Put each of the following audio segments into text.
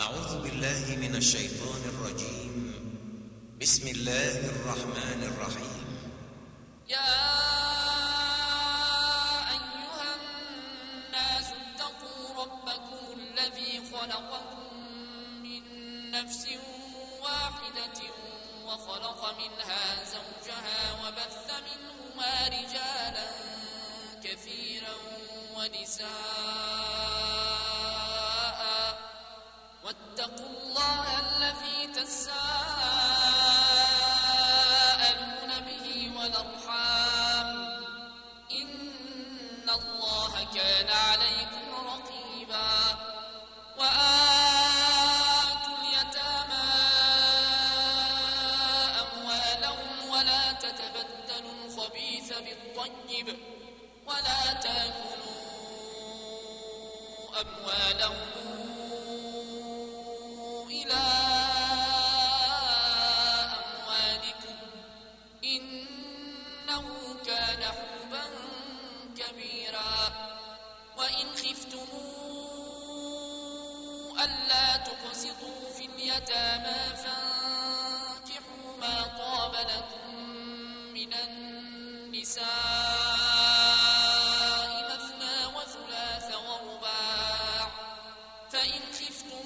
أعوذ بالله من الشيطان الرجيم. بسم الله الرحمن الرحيم. يا أيها الناس اتقوا ربكم الذي خلقكم من نفس واحدة وخلق منها زوجها وبث منهما رجالا كثيرا ونساء واتقوا الله الذي تساءلون به والأرحام إن الله كان عليكم رقيبا. وآتوا اليتامى أموالهم ولا تتبدلوا الخبيث بالطيب ولا تأكلوا أموالهم إلى أموالكم إنه كان حوبا كبيرا. وإن خفتم ألا تقسطوا في اليتامى فانكحوا ما طاب لكم من النساء مثنى وثلاث ورباع. فإن خفتم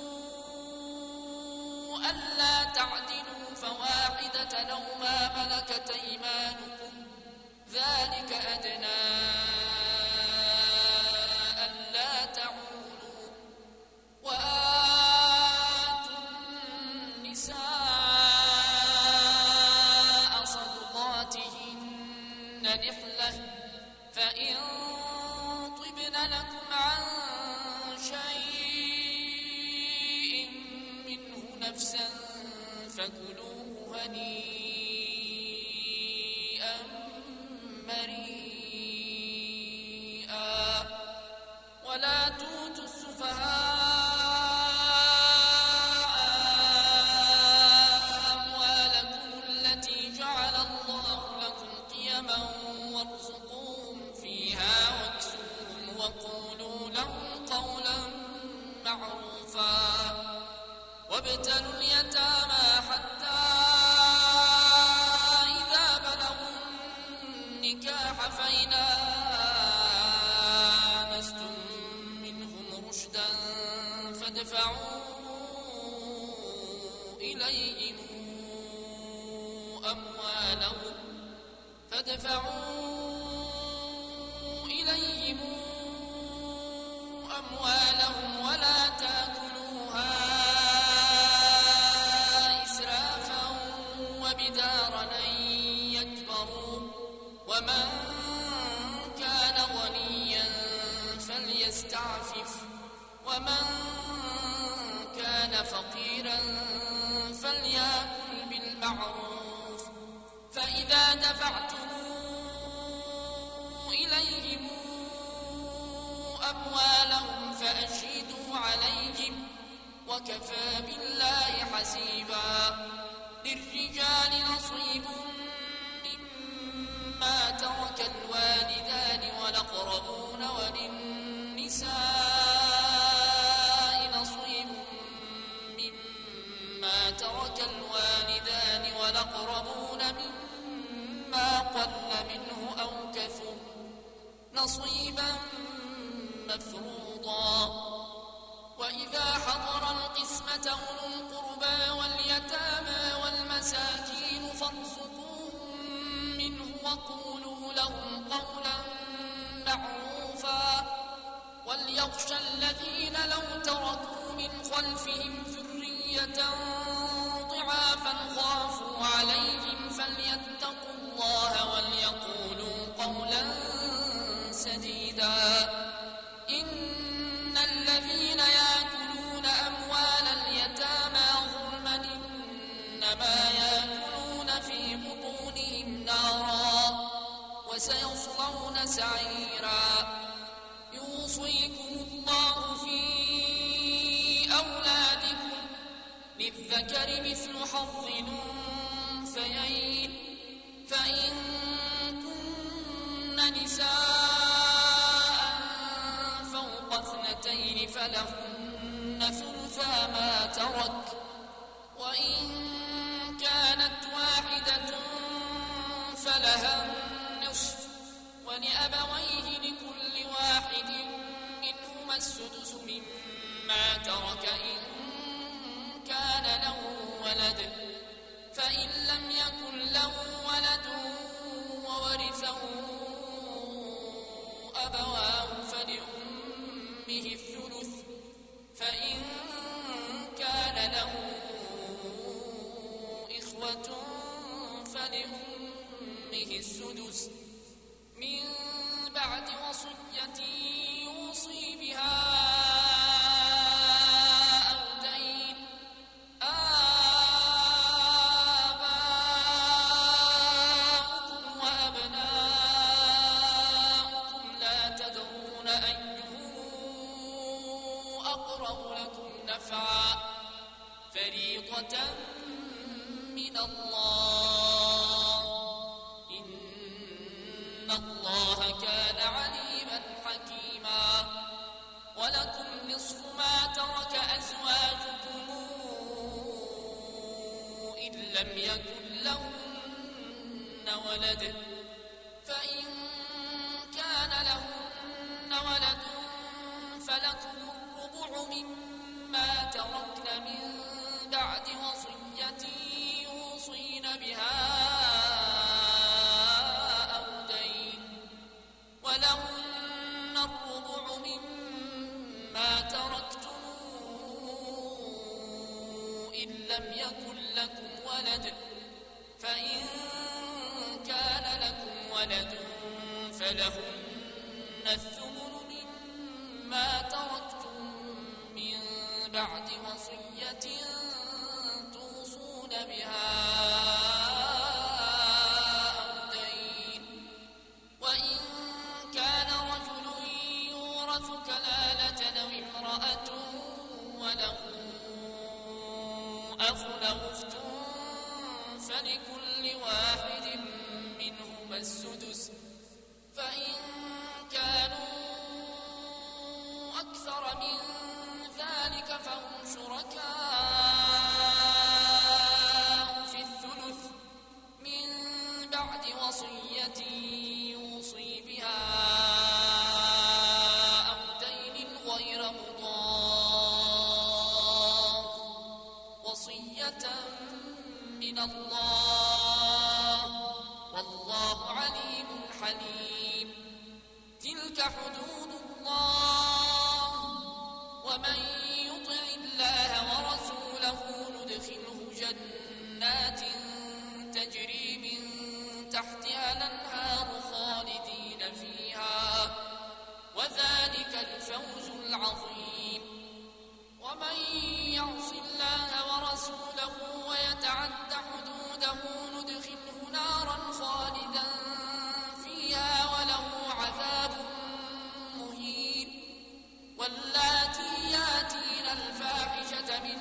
ألا تعدلوا فواحدة أو ما ملكت أيمانكم ذلك أدنى ألا تعولوا. وآتوا النساء صدقاتهن نحلة فإن طبن لكم عن شيء منه نفسا فكلوه هنيئا مريئا. ولا تؤتوا السفهاء أموالكم التي جعل الله لكم قيما وارزقوهم فيها واكسوهم وقولوا لهم قولا معروفا. وابتلوا اليتامى حتى إذا بلغوا النكاح فإن آنستم منهم رشدا فادفعوا إليهم أموالهم ولا تأكلوها إسرافا وبدارا أن يكبروا. ومن كان غنيا فليستعفف ومن كان فقيرا فليأكل بالمعروف. فإذا دفعتم إليهم أموالهم فأشهدوا عليهم وكفى بالله حسيبا. للرجال نصيب مما ترك الوالدان والأقربون وللنساء نصيب مما ترك الوالدان والأقربون مما قل منه أو كثر نصيبا مفروضا. وإذا حضر القسمة أولو القربى واليتامى والمساكين فارزقوهم منه وقولوا لهم قولا معروفا. وليخشى الذين لو تركوا من خلفهم ذرية ضعافا خافوا عليهم فليتقوا الله وليقولوا قولا سديدا. إن الذين يأكلون أموال اليتامى ظلما إنما يأكلون في بطونهم نارا وسيصلون سعيرا. يوصيكم الله في أولادكم للذكر مثل حظ الأنثيين. فإن كن نساء فوق اثنتين فلهن ثلث ثلثا ما ترك وإن كانت واحدة فلها النصف ولأبويه لكل واحد منهما السدس مما ترك إن كان له ولد فإن لم يكن له ولد وورثه أبواه فلأمه الثلث فإن كان له إخوة فلأمه السدس من بعد وصية يوصي بها أو دين آباؤكم وأبناؤكم لا تدرون أيهم أقرب لكم نفعا فريضة من الله إن الله كان عليما حكيما ولكم نصف ما ترك أزواجكم إن لم يكن لهن ولد فإن كان لهن ولد فلكم الربع مما تركن من بعد وصية يوصين بها أو دين ولهن الربع مما تركتم إن لم يكن لكم ولد فإن كان لكم ولد فلهن الثمن مما تركتم من بعد وصية توصون بها أو دين وإن كان رجل يورث كلالة أو امرأة وله أخ أو أخت فلكل واحد منهما السدس فإن كانوا أكثر من ذلك فهم شركاء في الثلث من بعد وصية يوصي بها أو دين غير مضار وصية من الله والله عليم حليم تلك حدود الله ومن يطع الله ورسوله ندخله جنات تجري من تحتها الأنهار خالدين فيها وذلك الفوز العظيم ومن يعص الله ورسوله ويتعد حدوده ندخله نارا خالدا فيها وله عذاب مهين واللاتي ياتين الفاحشة من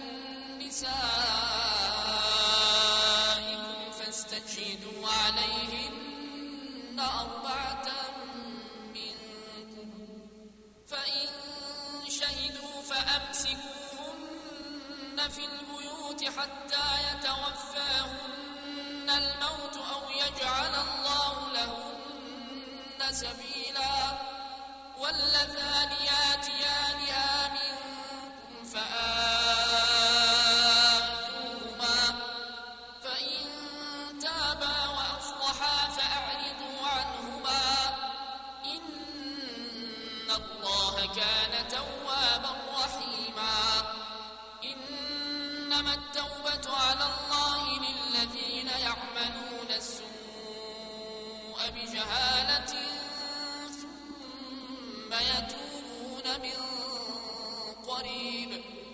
نسائكم فاستشهدوا عليهن أربعة منكم فإن شهدوا فأمسكوهن في البيوت حتى يتوفاهن الموت أو يجعل الله لهن سبيلا واللذان ياتيانها منكم فآذوهما فإن تابا وأصلحا فأعرضوا عنهما إن الله كان توابا رحيما إنما التوبة على الله للذين يعملون السوء بجهالة ثم يتوبون من قريب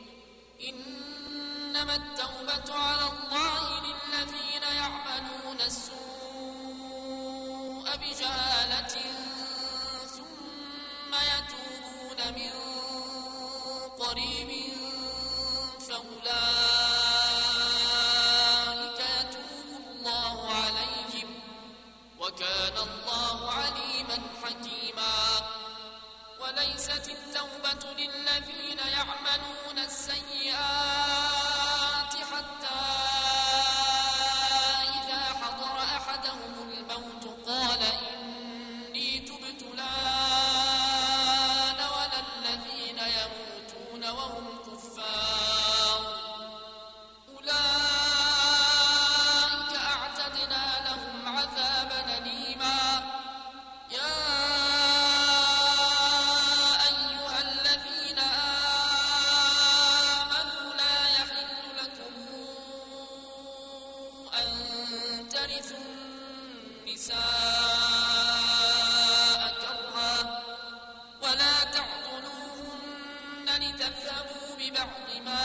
إنما التوبة على الله للذين يعملون السوء بجهالة ثم يتوبون من قريب فأولئك يتوب الله عليهم وكان الله عليما حكيما وليست التوبة للذين يعملون السيئات النساء كرها ولا تعضلوهن لتذهبوا ببعض ما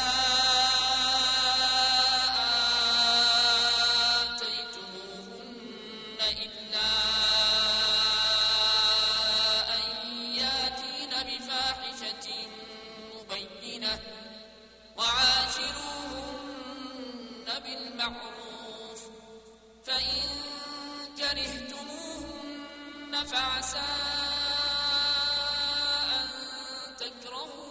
آتيتموهن إلا أن ياتين بفاحشة مبينة وعاشروهن بالمعروف فإن كرهتموهن فعسى أن تكرهوا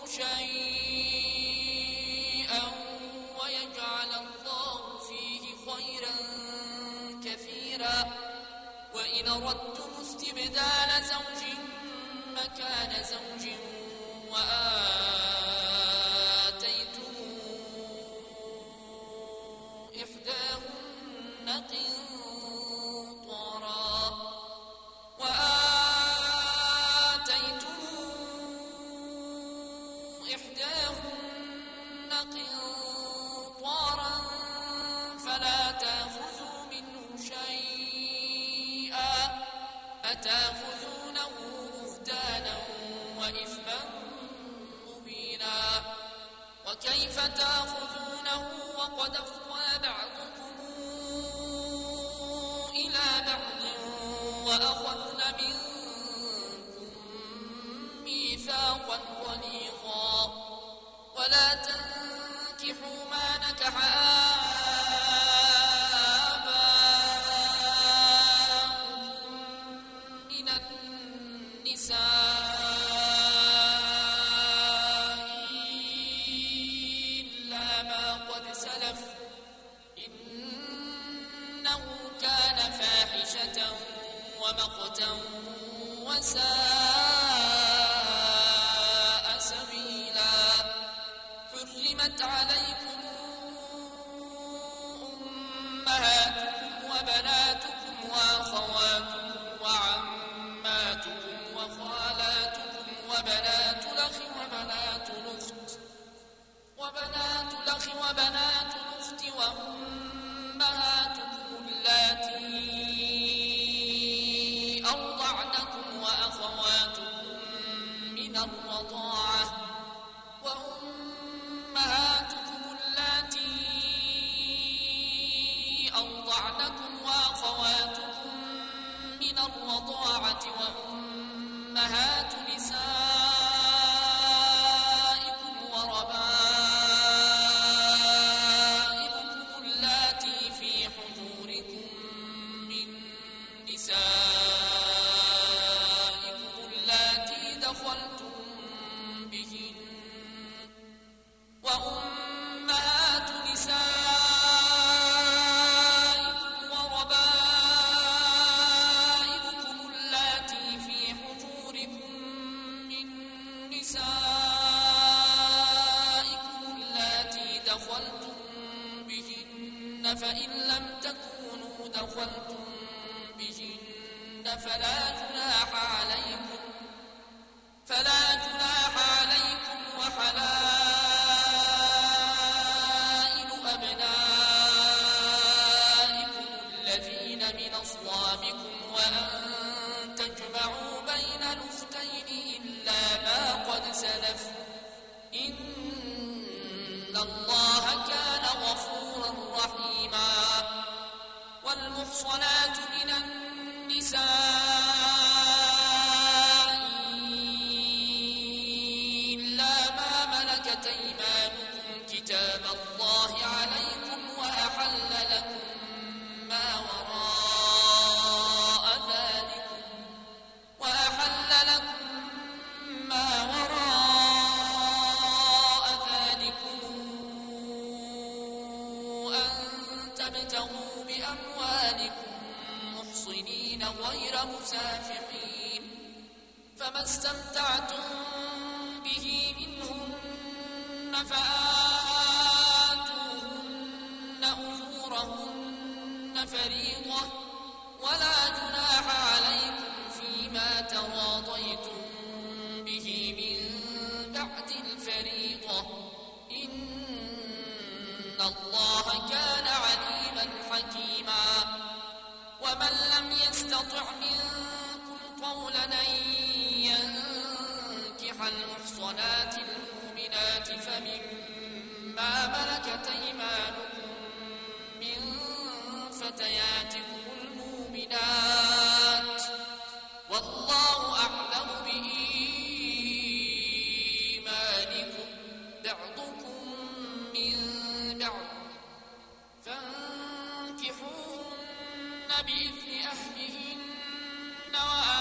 شيئا ويجعل الله فيه خيرا كثيرا وإن أردتم استبدال زوج مكان زوج وآتيتم إحداهن قنطارا فلا تأخذوا منه شيئا أتأخذونه بهتانا وإثما مبينا وكيف تأخذونه وقد أفضى بعضكم إلى بعض وأخذن منكم ميثاقا غليظا ولا تنكحوا ما نكح آباؤكم من النساء إلا ما قد سلف إنه كان فاحشة ومقتا وساء سبيلا حرمت عليكم أمهاتكم وبناتكم وأخواتكم وعماتكم وخالاتكم وبنات الأخ وبنات الأخت وأمهاتكم اللاتي أرضعنكم وأخواتكم من الرضاعة وأمهاتكم اللاتي أرضعنكم وأخواتكم من الرضاعة وأمهات نسائكم وربائبكم اللاتي في حجوركم من نسائكم اللاتي دخلتم بهن وأمهات نسائكم وربائبكم اللاتي في حجوركم من نسائكم اللاتي دخلتم بهن فإن لم تكونوا دخلتم بهن فلا جناح عليكم وحلائل أبنائكم الذين من أصلابكم وأن تجمعوا بين الأختين إلا ما قد سلف إن الله كان غفورا رحيما والمحصنات من النساء إلا ما ملكت أيمانكم كتاب الله عليكم وأحل لكم ما وراء ذلكم أن تبتغوا بأموالكم محصنين غير مسافحين فما استمتعتم به منهن فآتوهن أجورهن فريضة ولا جناح عليكم فيما تراضيتم به من بعد الفريضة إن الله كان عليما حكيما ومن لم يستطع يستطع منكم طولا أن ينكح المحصنات المؤمنات فمما ملكت أيمانكم من فتياتكم المؤمنات والله أعلم بإيمانكم بعضكم من بعض فانكحوهن بإذن أهلهن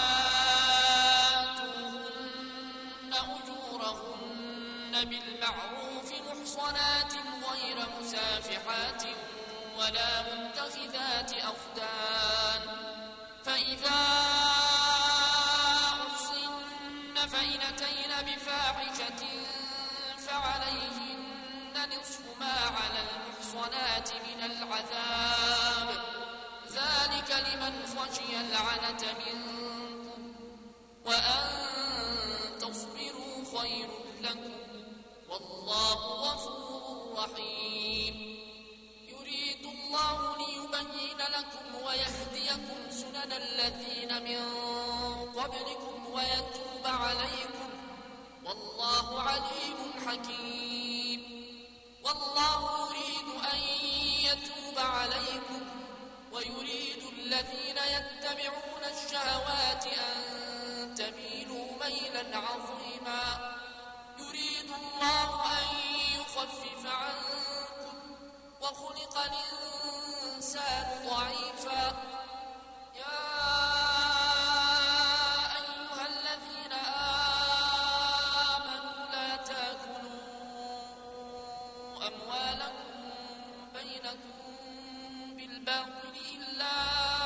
وآتوهن أجورهن بالمعروف محصنات غير مسافحات ولا متخذات أخدان فإذا أحصن فإن أتين بفاحشة فعليهن نصف ما على المحصنات من العذاب ذلك لمن خشي العنة منكم وأن تصبروا خير لكم والله غفور رحيم يريد الله ليبين لكم ويهديكم سنن الذين من قبلكم ويتوب عليكم والله عليم حكيم والله يريد أن يتوب عليكم ويريد الذين يتبعون الشهوات أن تميلوا ميلا عظيما يريد الله أن يخفف عنكم وخلق الإنسان ضعيفا يا أيها الذين آمنوا لا تأكلوا أموالكم بينكم بالباطل إلا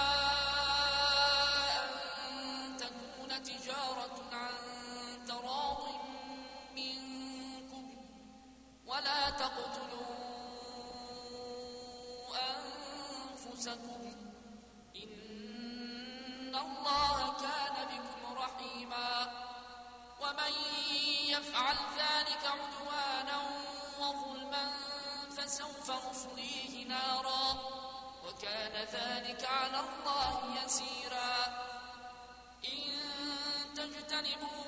أن تكون تجارة عن تراض منكم ولا تقتلوا أنفسكم إن الله كان بكم رحيما ومن يفعل ذلك عدوانا وظلما فسوف نصليه نارا وكان ذلك على الله يسيرا إن تجتنبوا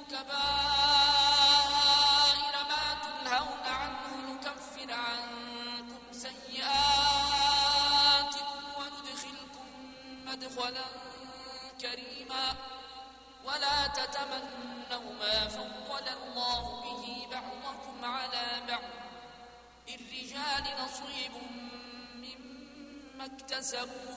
كبائر ما تنهون عنه نكفر عنكم سيئاتكم وندخلكم مدخلا كريما ولا تتمنوا ما فضل الله به بعضكم على بعض للرجال نصيب مما اكتسبوا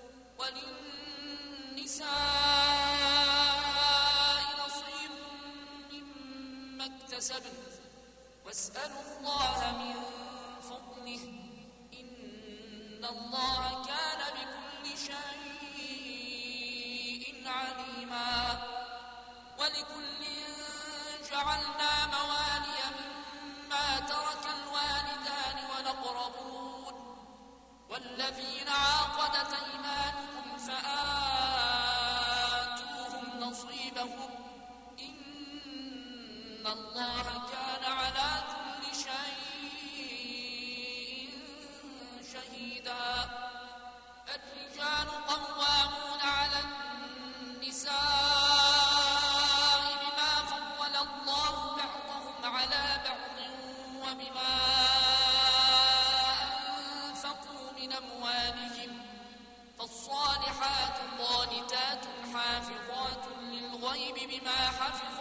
وللنساء نصيب مما اكتسبن واسألوا الله من فضله إن الله كان بكل شيء عليما ولكل جعلنا موالي مما ترك الوالدان والأقربون والذين عقدت أيمانكم فآتوهم نصيبهم إن الله كان على كل شيء شهيدا الرجال قوامون على النساء بما فضل الله بعضهم على بعض وبما أنفقوا من أموالهم فالصالحات قانتات حافظات للغيب بما حفظ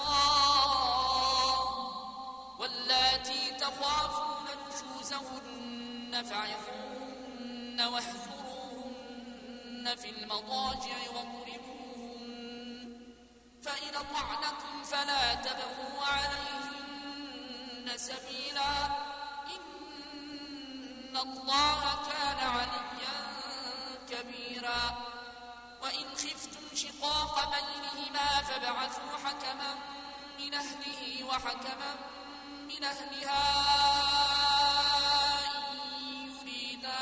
الله واللاتي تخافون نشوزهن فعظوهن واهجروهن في المضاجع واضربوهن فإن أطعنكم فلا تبغوا عليهن سبيلا إن الله كان عليا كبيرا وإن خفتم شقاق بينهما فابعثوا حكما من أهله وحكما من أهلها إن يريدا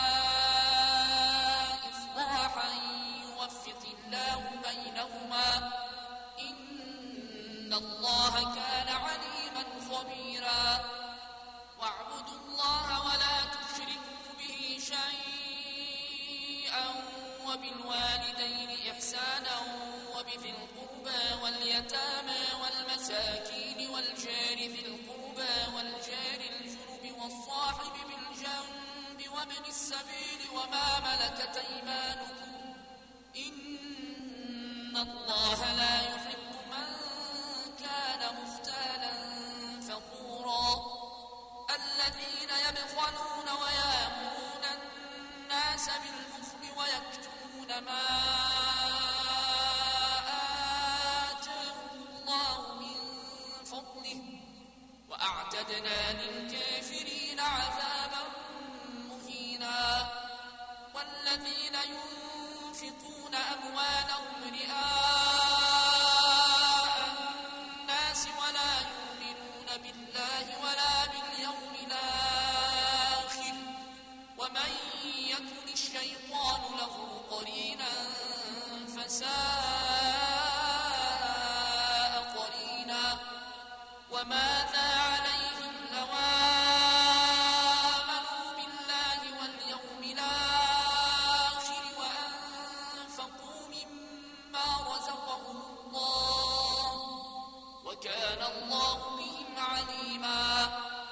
إصلاحا يوفق الله بينهما إن الله كان عليما خبيرا واعبدوا الله ولا تشركوا به شيئا وبالوالدين إحسانا وبذي القربى واليتامى والمساكين والجار ذي القربى والجار الجنب والصاحب بالجنب وابن السبيل وما ملكت أيمانكم إن الله لا يحب من كان مختالا فخورا الذين يبخلون ويأمرون الناس بالبخل ويكتمون ما آتاهم الله من فضله وأعتدنا للكافرين عذابا مهينا والذين ينفقون أموالهم رئاء الناس ولا يؤمنون بالله ولا باليوم الآخر ومن يكن الشيطان له قرينا فساء قرينا وماذا عليهم لو آمنوا بالله واليوم الآخر وأنفقوا مما رزقهم الله وكان الله بهم عليما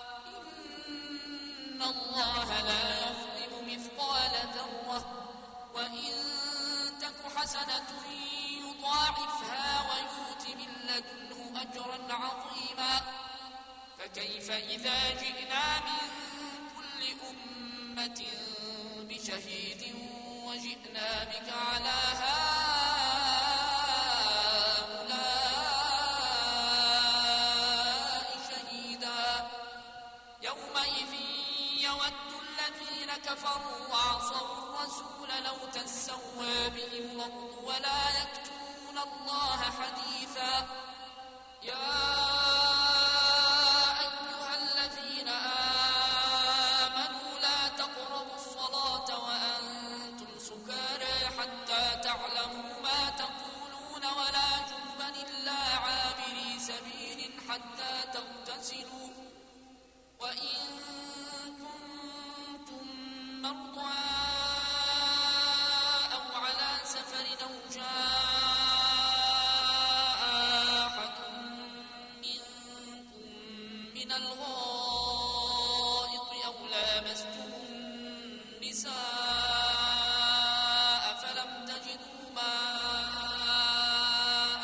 إن الله لا يظلم مثقال ذرة وإن تك حسنة يضاعفها ويؤت من لدنه أجرا عظيما فكيف إذا جئنا من كل أمة بشهيد وجئنا بك على هؤلاء شهيدا يومئذ يود الذين كفروا وعصوا الرسول لو تسوى بهم الأرض ولا يكتمون الله حديثا يا أيها الذين آمنوا لا تقربوا الصلاة وأنتم سكارى حتى تعلموا ما تقولون ولا جنبا إلا عابري سبيل حتى تغتسلوا وإن كنتم مرضى أو على سفر أو جاء أحد منكم من الغائط أو لامستم النساء فلم تجدوا ماء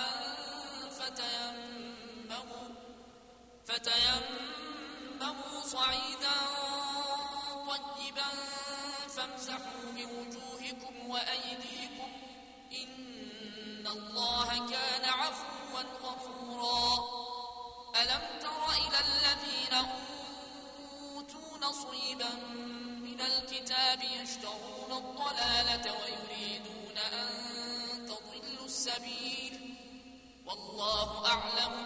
فتيمموا صعيدا طيبا فامسحوا بوجوهكم وأيديكم إن الله كان عفوا غفورا ألم تر إلى الذين أوتوا نصيبا من الكتاب يشترون الضلالة ويريدون أن تضلوا السبيل والله أعلم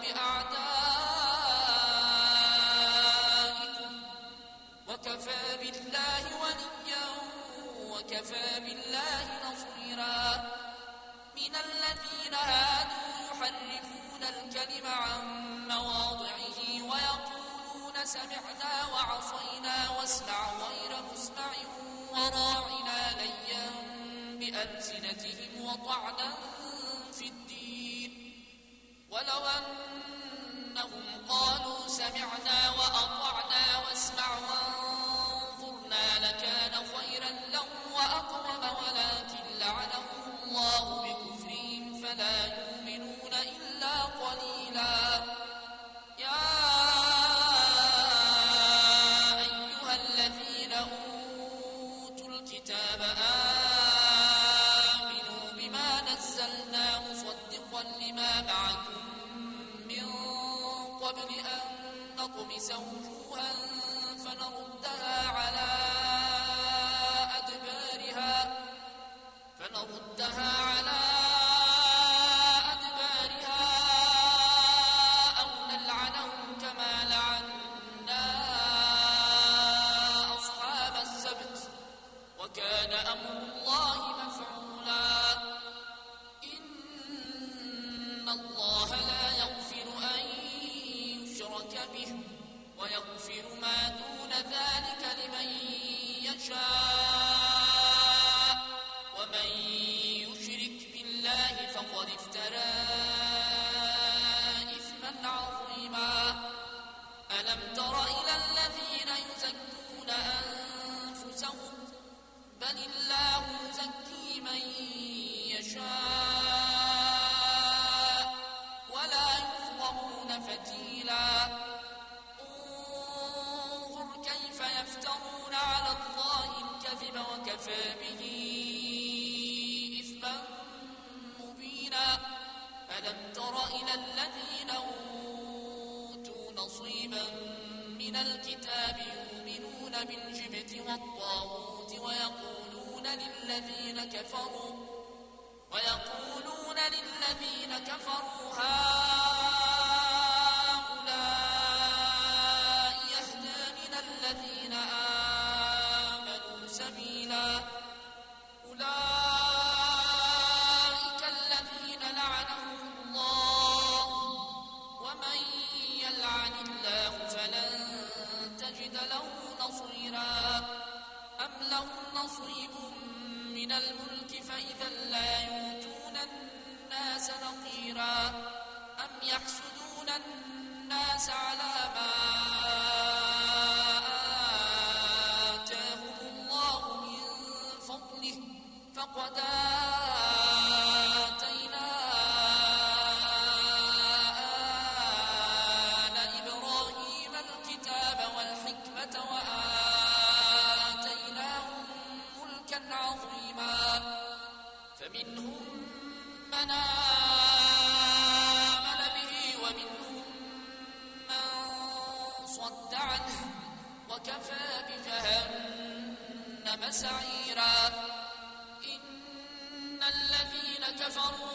بأعدائكم وكفى بالله وليا وكفى بالله نصيرا من الذين هادوا يحرفون الكلم عن مواضعه ويقولون سمعنا وعصينا واسمع غير مسمع وراعنا ليا بألسنتهم وطعنا في الدين ولو أنهم قالوا سمعنا وأطعنا واسمع وانظرنا لكان خيرا لهم وأقوم ولكن لعنهم الله بكفرهم فلا يؤمنون إلا قليلا يا أيها الذين أوتوا الكتاب آمنوا بما نزلنا مصدقا لما معكم من قبل أن نطمس وجوها فنردها على أدبارها أو نلعنهم كما لعنا أصحاب السبت وكان أمر الله مفعولا إن الله لا يغفر أن يشرك به ويغفر ما دون ذلك لمن يشاء ومن بل الله يزكي من يشاء ولا يظلمون فتيلا انظر كيف يفترون على الله الكذب وكفى به إثما مبينا ألم تر إلى الذين أوتوا نصيبا من الكتاب يؤمنون بالجبت والطاغوت ويقولون للذين كفروا هؤلاء يهدى من الذين آمنوا سبيلا أولئك الذين لعنهم الله ومن يلعن الله فلن تجد له نصيرا أم لهم نصيب من الملك فإذا لا يؤتون الناس نقيرا أم يحسدون الناس على ما آتاهم الله من فضله فقد آتينا آل إبراهيم الكتاب والحكمة وآتيناهم ملكا عظيما فمنهم من آمن به ومنهم من صد عنه وكفى بجهنم سعيرا إن الذين كفروا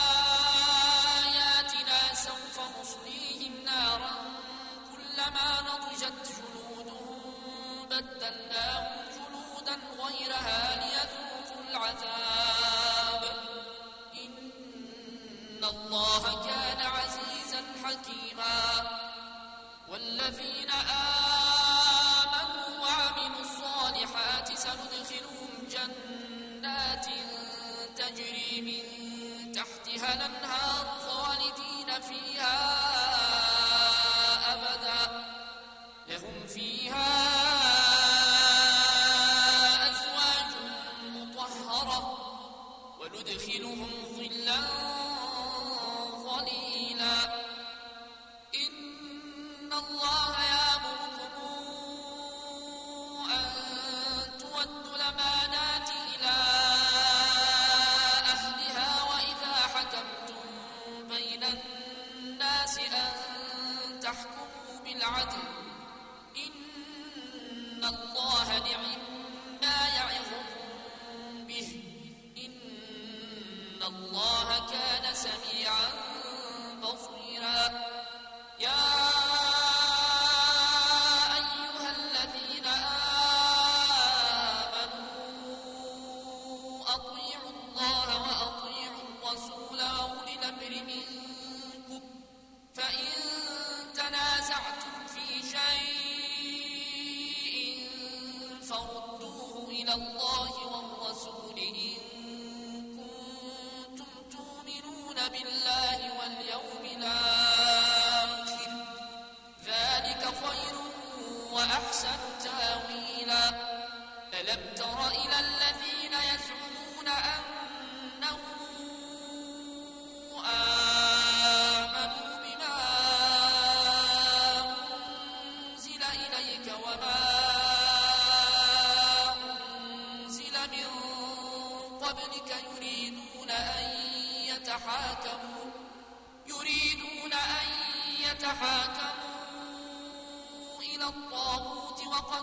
بآياتنا سوف نصليهم نارا كلما نضجت جلودهم بدلناهم جلودا غيرها ليذوقوا العذاب إن الله كان عزيزا حكيما والذين آمنوا وعملوا الصالحات سندخلهم جنات تجري من تحتها الأنهار خالدين فيها أبدا لهم فيها أزواج مطهرة وندخلهم ظلا ظليلا إن الله يأمركم أن تؤدوا الأمانات إلى أهلها وإذا حكمتم بين الناس أن تحكموا بالعدل إن الله نعم ما يعظكم به إن الله كان سميعا بصيرا يا أيها الذين آمنوا أطيعوا الله وأطيعوا الرسول وأولي الأمر منكم فإن تنازعتم في شيء فردوه إلى الله والرسول إن كنتم تؤمنون بالله واليوم الآخر ذلك خير وأحسن تاويلا ألم تر إلى الذين يزعمون أنهم آمنوا بما أنزل إليك وما أنزل من قبلك يريدون أن يتحاكموا إلى الطاغوت وقد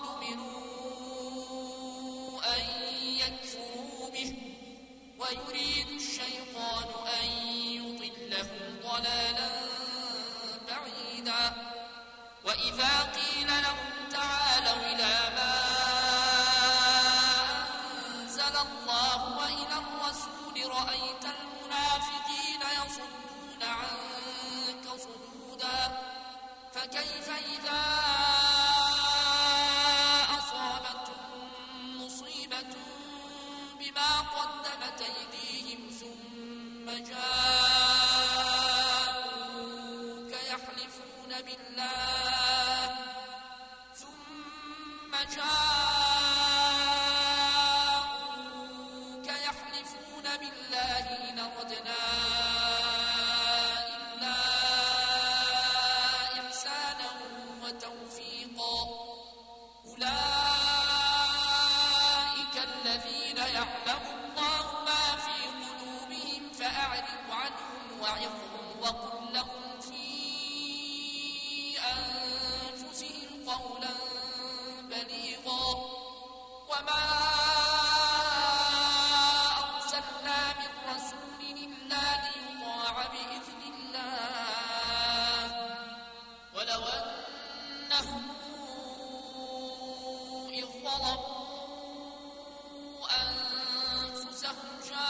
أمروا أن يكفروا به ويريد الشيطان أن يضلهم ضلالا بعيدا وإذا قيل لهم تعالوا إلى ما أنزل الله وإلى الرسول رأيت المنافقين يصدون عنك صدودا فكيف إذا أصابتهم مصيبة بما قدمت أيديهم ثم جاءوك يحلفون بالله وقل لهم في أنفسهم قولا بليغا وما أرسلنا من رسول إلا ليطاع بإذن الله ولو أنهم إذ ظلموا أنفسهم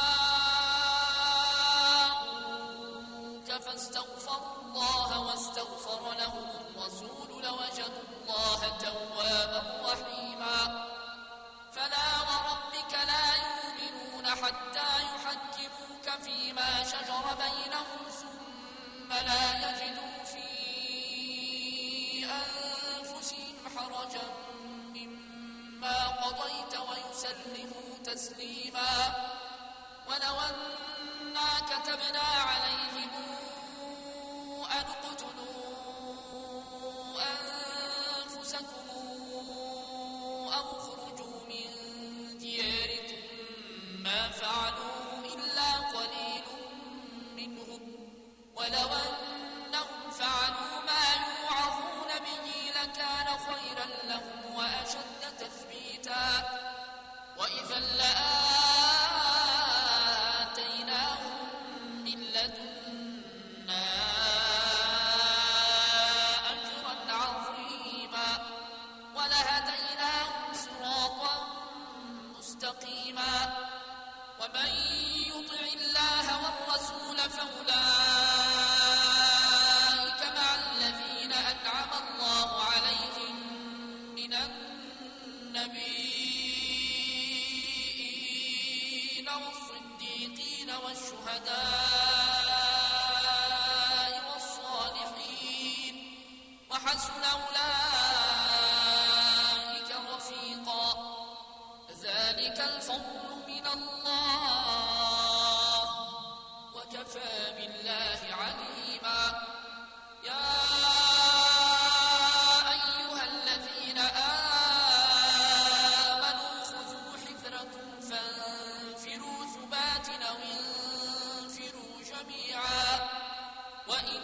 جاءوك فاستغفروا الله واستغفر لهم الرسول لوجدوا الله توابا رحيما فلا وربك لا يؤمنون حتى يحكموك فيما شجر بينهم ثم لا يجدوا في أنفسهم حرجا مما قضيت ويسلموا تسليما ولو أنا كتبنا عليهم أن اقتلوا أنفسكم أو اخرجوا من دياركم ما فعلوه إلا قليل منهم ولو أنهم فعلوا ما يوعظون به لكان خيرا لهم وأشد تثبيتا وإذا لآتيناهم من لدنا أجرا عظيما ولهديناهم صراطا مستقيما ومن يطع الله والرسول فأولئك مع الذين أنعم الله عليهم من النبيين والصديقين والشهداء والصالحين وحسن أولئك رفيقا ذلك الفضل من الله وكفى بالله عليما يا أيها الذين آمنوا خذوا حذركم فانفروا ثبات أو انفروا جميعا وإن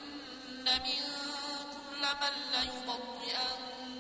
منكم لمن ليبطئن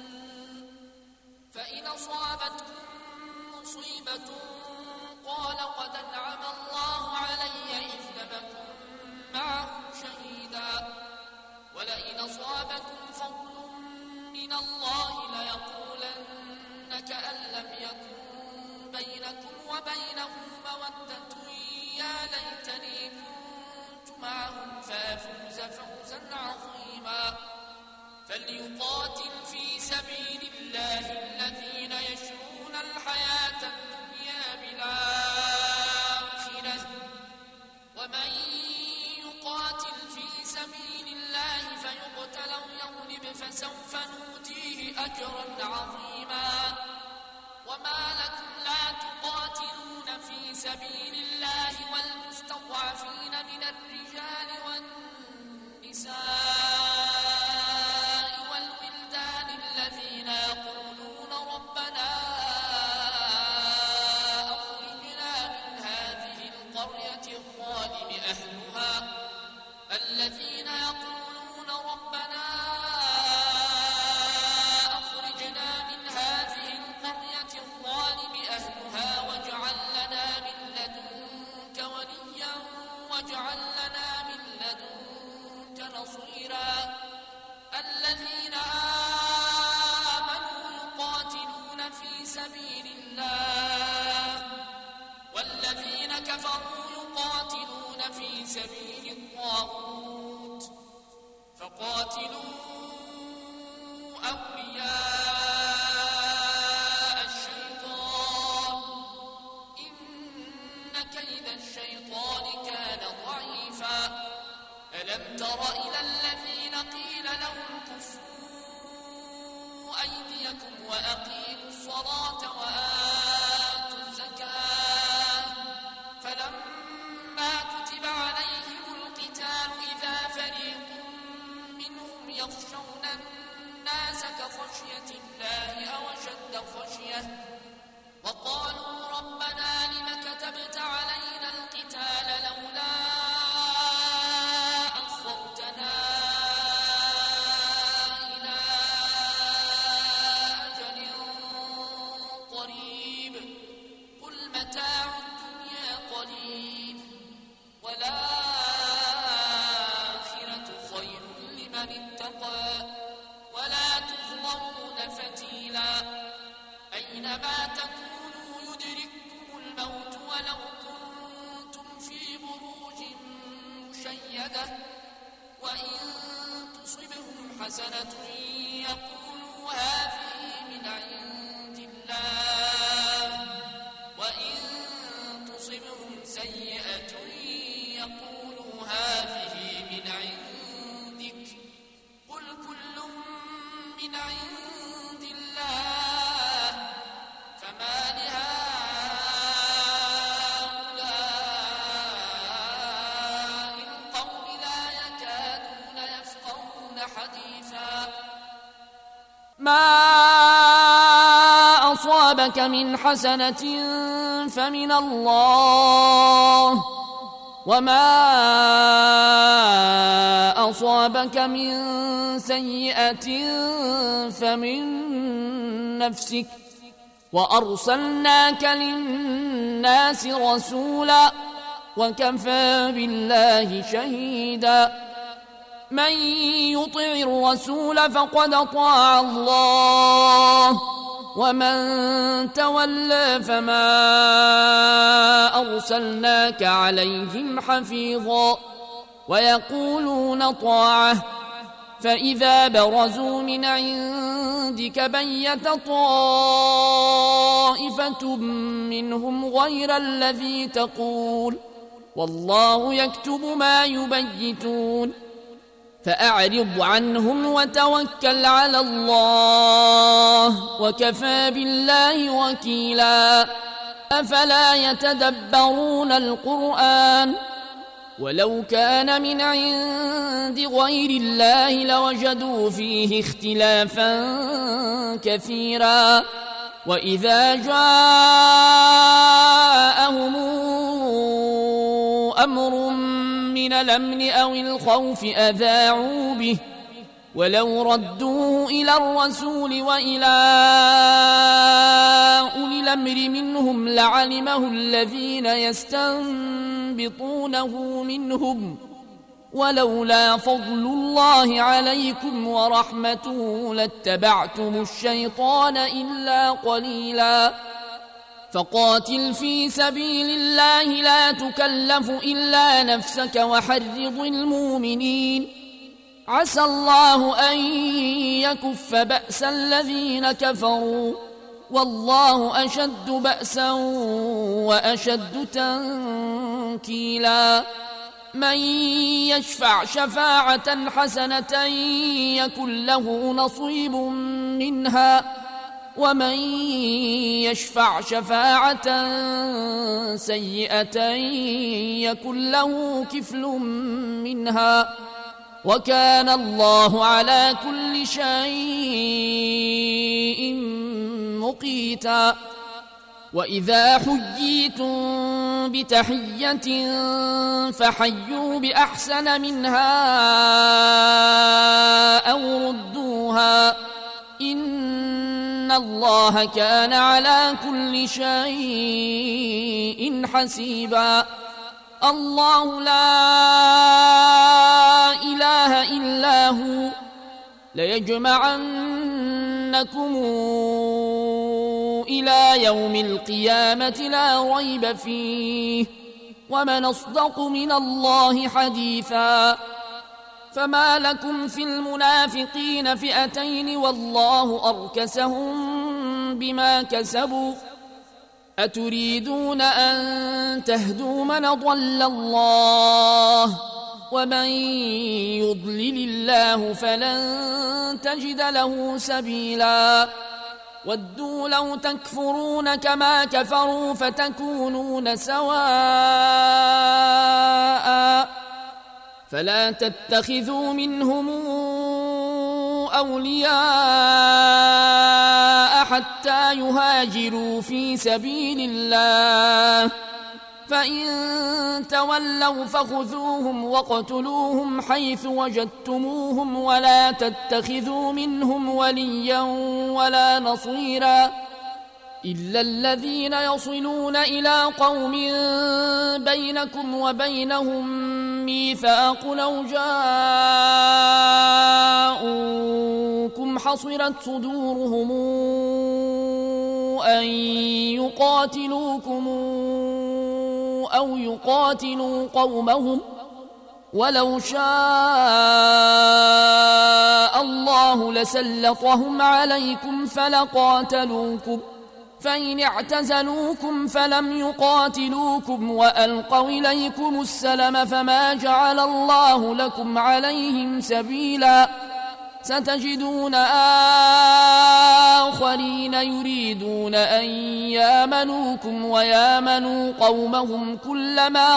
فإن أصابتكم مصيبة قال قد أنعم الله علي إذ لم أكن معهم شهيدا ولئن أصابكم فضل من الله ليقولن كأن لم يكن بينكم وبينه مودة يا ليتني كنت معهم فأفوز فوزا عظيما فليقاتل في سبيل الله الذين يشرون الحياة الدنيا بالآخرة ومن يقاتل في سبيل الله فيقتل أو يغلب فسوف نؤتيه أجرا عظيما وما لكم لا تقاتلون في سبيل الله والمستضعفين من الرجال والنساء والولدان الذين يقولون ربنا أخرجنا من هذه القرية الظالم أهلها الذين يقولون ربنا أخرجنا من هذه القرية الظالم أهلها واجعل لنا من لدنك وليا واجعل لنا من لدنك نصيرا الذين آمنوا يقاتلون في سبيل الله والذين كفروا يقاتلون في سبيل الطاغوت فقاتلوا أولياء الشيطان إن كيد الشيطان كان ضعيفا ألم تر إلى الذين قيل لهم كفوا أيديكم وأقيموا الصلاة وآتوا الزكاة فلما كتب عليهم القتال إذا فريق منهم يخشون الناس كخشية الله أو أشد خشية وقالوا ربنا لم كتبت علينا القتال لولا متاع الدنيا قليل والآخرة خير لمن اتقى ولا تظلمون فتيلا أينما تكونوا يدرككم الموت ولو كنتم في بروج مشيدة وإن تصبهم حسنة يقولوا هذه من عند الله وإن تصبهم سيئة يقولوا هذه من عندك قل كل من عند الله فما لهؤلاء القوم لا يكادون يفقهون حديثا ما أصابك من حسنة فمن الله وما أصابك من سيئة فمن نفسك وأرسلناك للناس رسولا وكفى بالله شهيدا من يطع الرسول فقد أطاع الله ومن تولى فما أرسلناك عليهم حفيظا ويقولون طاعة فإذا برزوا من عندك بيت طائفة منهم غير الذي تقول والله يكتب ما يبيتون فأعرض عنهم وتوكل على الله وكفى بالله وكيلا أفلا يتدبرون القرآن ولو كان من عند غير الله لوجدوا فيه اختلافا كثيرا وإذا جاءهم أمر من الأمن أو الخوف أذاعوا به ولو ردوه إلى الرسول وإلى أولي الأمر منهم لعلمه الذين يستنبطونه منهم ولولا فضل الله عليكم ورحمته لاتبعتم الشيطان إلا قليلا فقاتل في سبيل الله لا تكلف إلا نفسك وحرض المؤمنين عسى الله أن يكف بأس الذين كفروا والله أشد بأسا وأشد تنكيلا من يشفع شفاعة حسنة يكن له نصيب منها ومن يشفع شفاعة سيئة يكن له كفل منها وكان الله على كل شيء مقيتا وإذا حييتم بتحية فحيوا بأحسن منها أو ردوها إن الله كان على كل شيء حسيبا الله لا إله إلا هو ليجمعنكم إلى يوم القيامة لا ريب فيه ومن أصدق من الله حديثا فما لكم في المنافقين فئتين والله أركسهم بما كسبوا أتريدون أن تهدوا من ضل الله ومن يضلل الله فلن تجد له سبيلا ودوا لو تكفرون كما كفروا فتكونون سواء فلا تتخذوا منهم أولياء حتى يهاجروا في سبيل الله فإن تولوا فخذوهم واقتلوهم حيث وجدتموهم ولا تتخذوا منهم وليا ولا نصيرا إلا الذين يصلون إلى قوم بينكم وبينهم ميثاق أو جاءوكم حصرت صدورهم أن يقاتلوكم أو يقاتلوا قومهم ولو شاء الله لسلطهم عليكم فلقاتلوكم فإن اعتزلوكم فلم يقاتلوكم وألقوا إليكم السلم فما جعل الله لكم عليهم سبيلا ستجدون آخرين يريدون أن يامنوكم ويامنوا قومهم كلما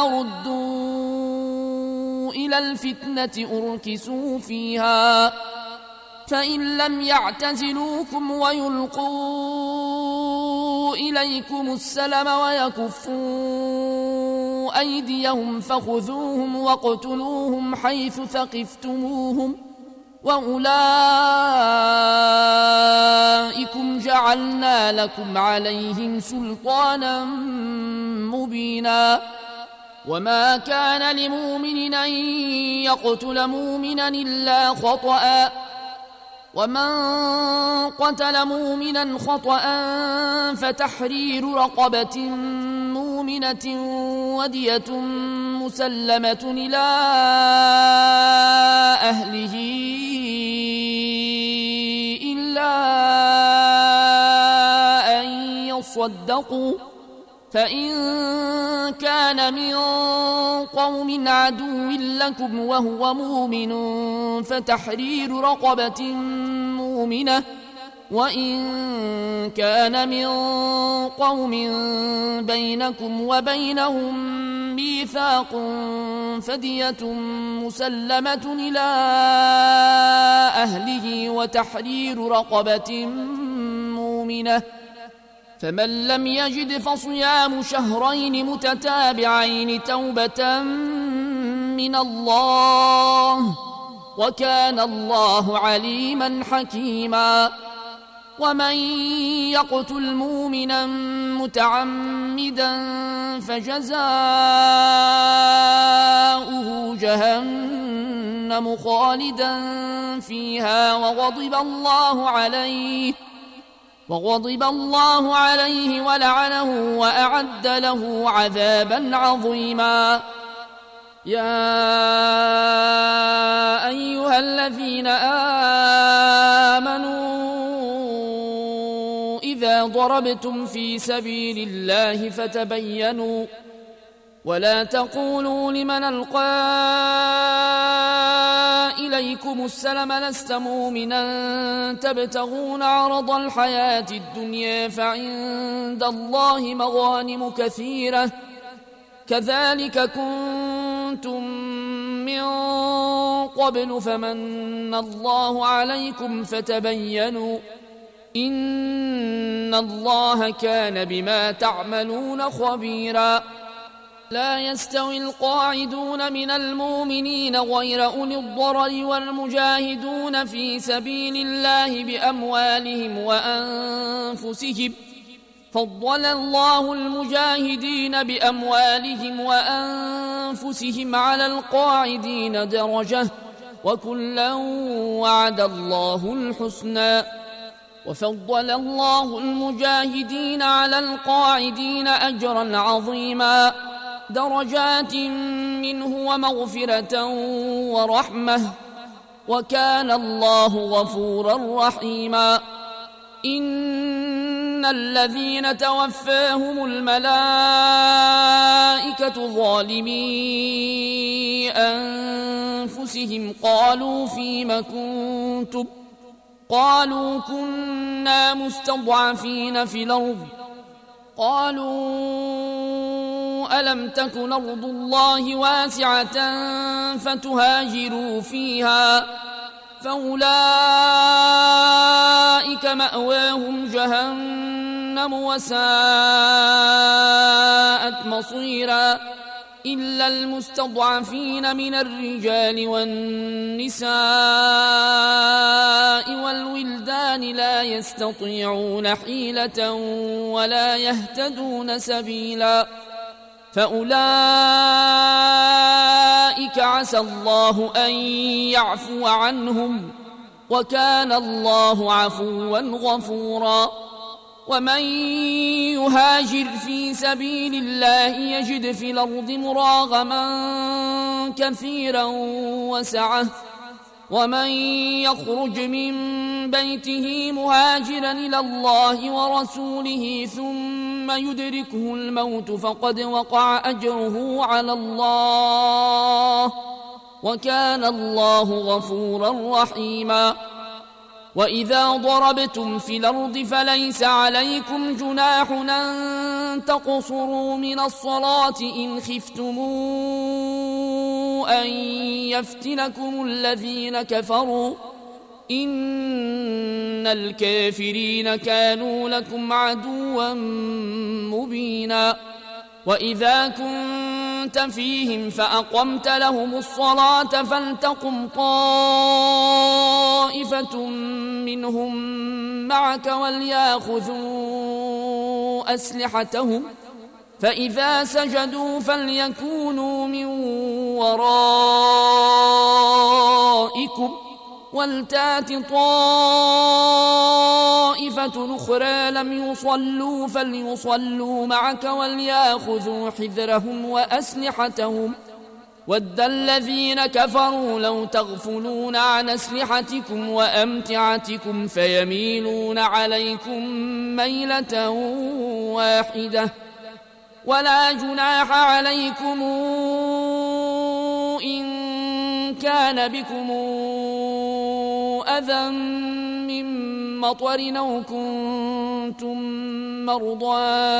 ردوا إلى الفتنة أركسوا فيها فإن لم يعتزلوكم ويلقوا إليكم السلم ويكفوا أيديهم فخذوهم واقتلوهم حيث ثقفتموهم وأولئكم جعلنا لكم عليهم سلطانا مبينا وما كان لمؤمن أن يقتل مؤمنا إلا خطأ ومن قتل مؤمنا خطأ فتحرير رقبة مؤمنة ودية مسلمة إلى أهله إلا أن يصدقوا فإن كان من قوم عدو لكم وهو مؤمن فتحرير رقبة مؤمنة وإن كان من قوم بينكم وبينهم ميثاق فدية مسلمة إلى أهله وتحرير رقبة مؤمنة فمن لم يجد فصيام شهرين متتابعين توبة من الله وكان الله عليما حكيما ومن يقتل مؤمنا متعمدا فجزاؤه جهنم خالدا فيها وغضب الله عليه ولعنه وأعد له عذابا عظيما يا أيها الذين آمنوا إذا ضربتم في سبيل الله فتبينوا ولا تقولوا لمن ألقى إليكم السلم لست مؤمنا تبتغون عرض الحياة الدنيا فعند الله مغانم كثيرة كذلك كنتم من قبل فمن الله عليكم فتبينوا إن الله كان بما تعملون خبيرا لا يستوي القاعدون من المؤمنين غير أولي الضرر والمجاهدون في سبيل الله بأموالهم وأنفسهم فضل الله المجاهدين بأموالهم وأنفسهم على القاعدين درجة وكلا وعد الله الحسنى وفضل الله المجاهدين على القاعدين أجرا عظيما درجات منه ومغفرة ورحمة وكان الله غفورا رحيما إن الذين توفاهم الملائكة ظالمي أنفسهم قالوا فيم كنتم قالوا كنا مستضعفين في الأرض قالوا ألم تكن أرض الله واسعة فتهاجروا فيها فأولئك مأواهم جهنم وساءت مصيرا إلا المستضعفين من الرجال والنساء والولدان لا يستطيعون حيلة ولا يهتدون سبيلا فأولئك عسى الله أن يعفو عنهم وكان الله عفوا غفورا ومن يهاجر في سبيل الله يجد في الأرض مراغما كثيرا وسعة ومن يخرج من بيته مهاجرا إلى الله ورسوله ثم يدركه الموت فقد وقع أجره على الله وكان الله غفورا رحيما وإذا ضربتم في الأرض فليس عليكم جناح أن تقصروا من الصلاة إن خفتم أن يفتنكم الذين كفروا إن الكافرين كانوا لكم عدوا مبينا وإذا كنت فيهم فأقمت لهم الصلاة فلتقم طائفة منهم معك وليأخذوا أسلحتهم فإذا سجدوا فليكونوا من ورائكم ولتات طائفة أخرى لم يصلوا فليصلوا معك وليأخذوا حذرهم وأسلحتهم ود الذين كفروا لو تغفلون عن أسلحتكم وأمتعتكم فيميلون عليكم ميلة واحدة ولا جناح عليكم إن كان بكم أذى من مطر أو كنتم مرضى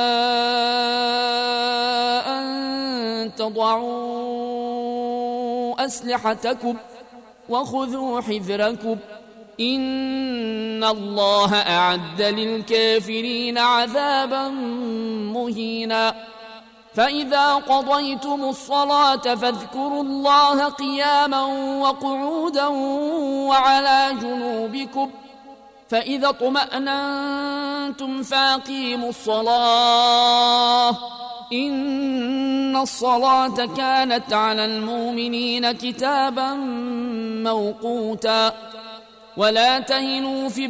أن تضعوا أسلحتكم وخذوا حذركم إن الله أعد للكافرين عذابا مهينا فإذا قضيتم الصلاة فاذكروا الله قياما وقعودا وعلى جنوبكم فإذا اطمأننتم فأقيموا الصلاة إن الصلاة كانت على المؤمنين كتابا موقوتا ولا تهنوا في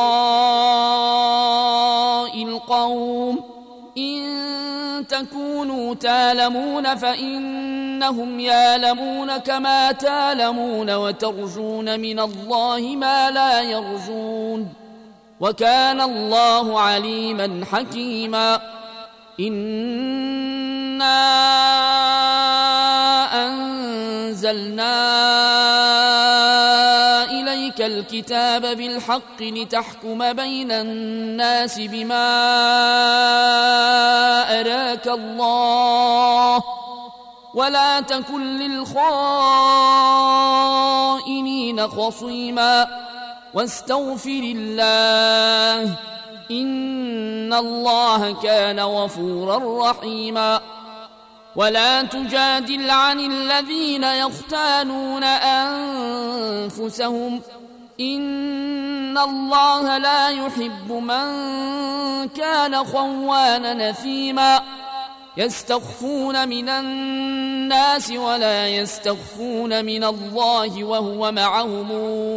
ابتغاء القوم إن تكونوا تالمون فإنهم يالمون كما تالمون وترجون من الله ما لا يرجون وكان الله عليما حكيما إنا أنزلنا إليك الكتاب بالحق لتحكم بين الناس بما أراك الله ولا تكن للخائنين خصيما واستغفر الله إن الله كان غفورا رحيما ولا تجادل عن الذين يختانون أنفسهم إن الله لا يحب من كان خوانا نثيما يستخفون من الناس ولا يستخفون من الله وهو معهم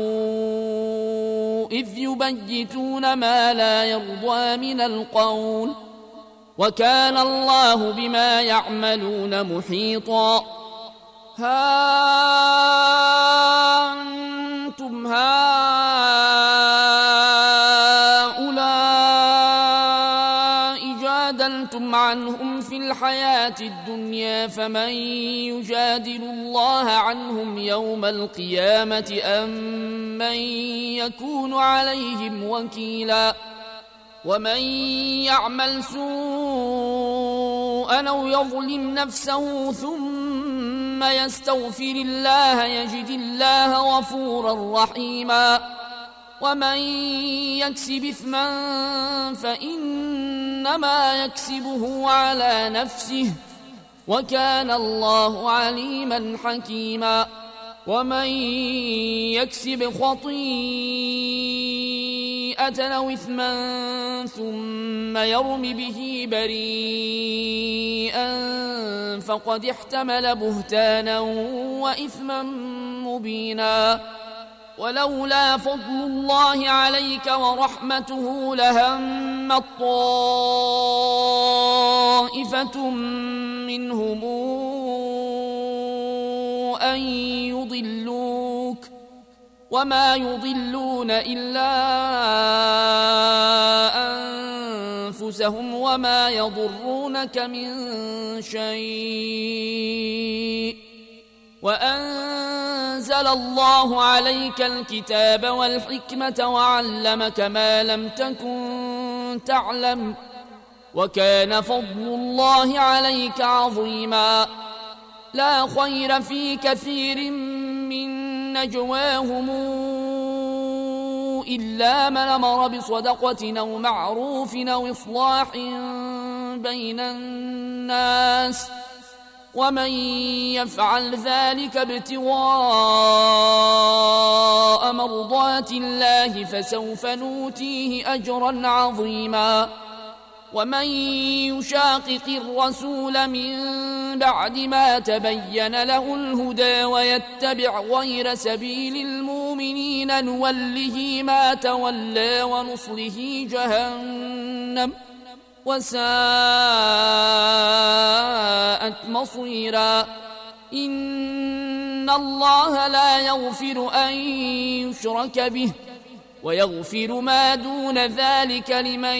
إذ يبيتون ما لا يرضى من القول وكان الله بما يعملون محيطا ها أنتم هؤلاء جادلتم عنهم في الحياة الدنيا فمن يجادل الله عنهم يوم القيامة أم من يكون عليهم وكيلا ومن يعمل سوءا أو يظلم نفسه ثم يستغفر الله يجد الله غفورا رحيما ومن يكسب إثما فإنما يكسبه على نفسه وكان الله عليما حكيما ومن يكسب خطيئة أو إثما ثم يرم به بريئا فقد احتمل بهتانا وإثما مبينا ولولا فضل الله عليك ورحمته لهمت طائفة منهم أن يضلوك وما يضلون إلا أنفسهم وما يضرونك من شيء وأنزل الله عليك الكتاب والحكمة وعلمك ما لم تكن تعلم وكان فضل الله عليك عظيما لا خير في كثير من نجواهم إلا من أمر بصدقة أو معروف أو إصلاح بين الناس ومن يفعل ذلك ابتغاء مرضات الله فسوف نؤتيه أجرا عظيما ومن يشاقق الرسول من بعد ما تبين له الهدى ويتبع غير سبيل المؤمنين نوله ما تولى ونصله جهنم وساءت مصيرا إن الله لا يغفر أن يشرك به ويغفر ما دون ذلك لمن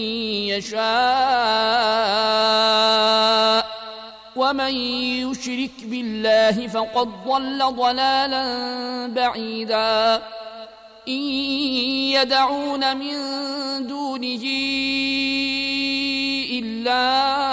يشاء ومن يشرك بالله فقد ضل ضلالا بعيدا إن يدعون من دونه إلا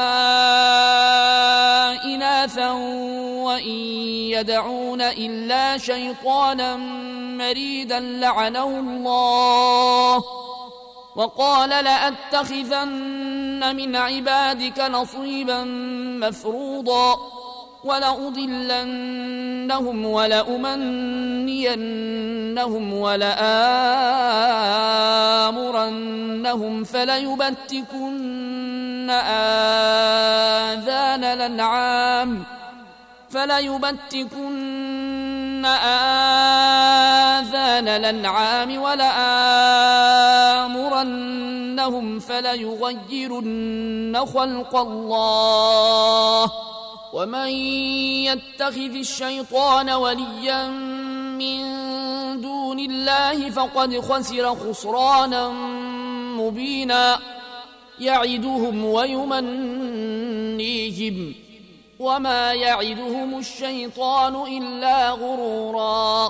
إناثا وإن يدعون إلا شيطانا مريدا لعنه الله وقال لأتخذن من عبادك نصيبا مفروضا ولأضلنهم ولأمنينهم ولآمرنهم فليبتكن آذان الأنعام ولآمرنهم فليغيرن خلق الله ومن يتخذ الشيطان وليا من دون الله فقد خسر خسرانا مبينا يعدهم ويمنيهم وما يعدهم الشيطان إلا غرورا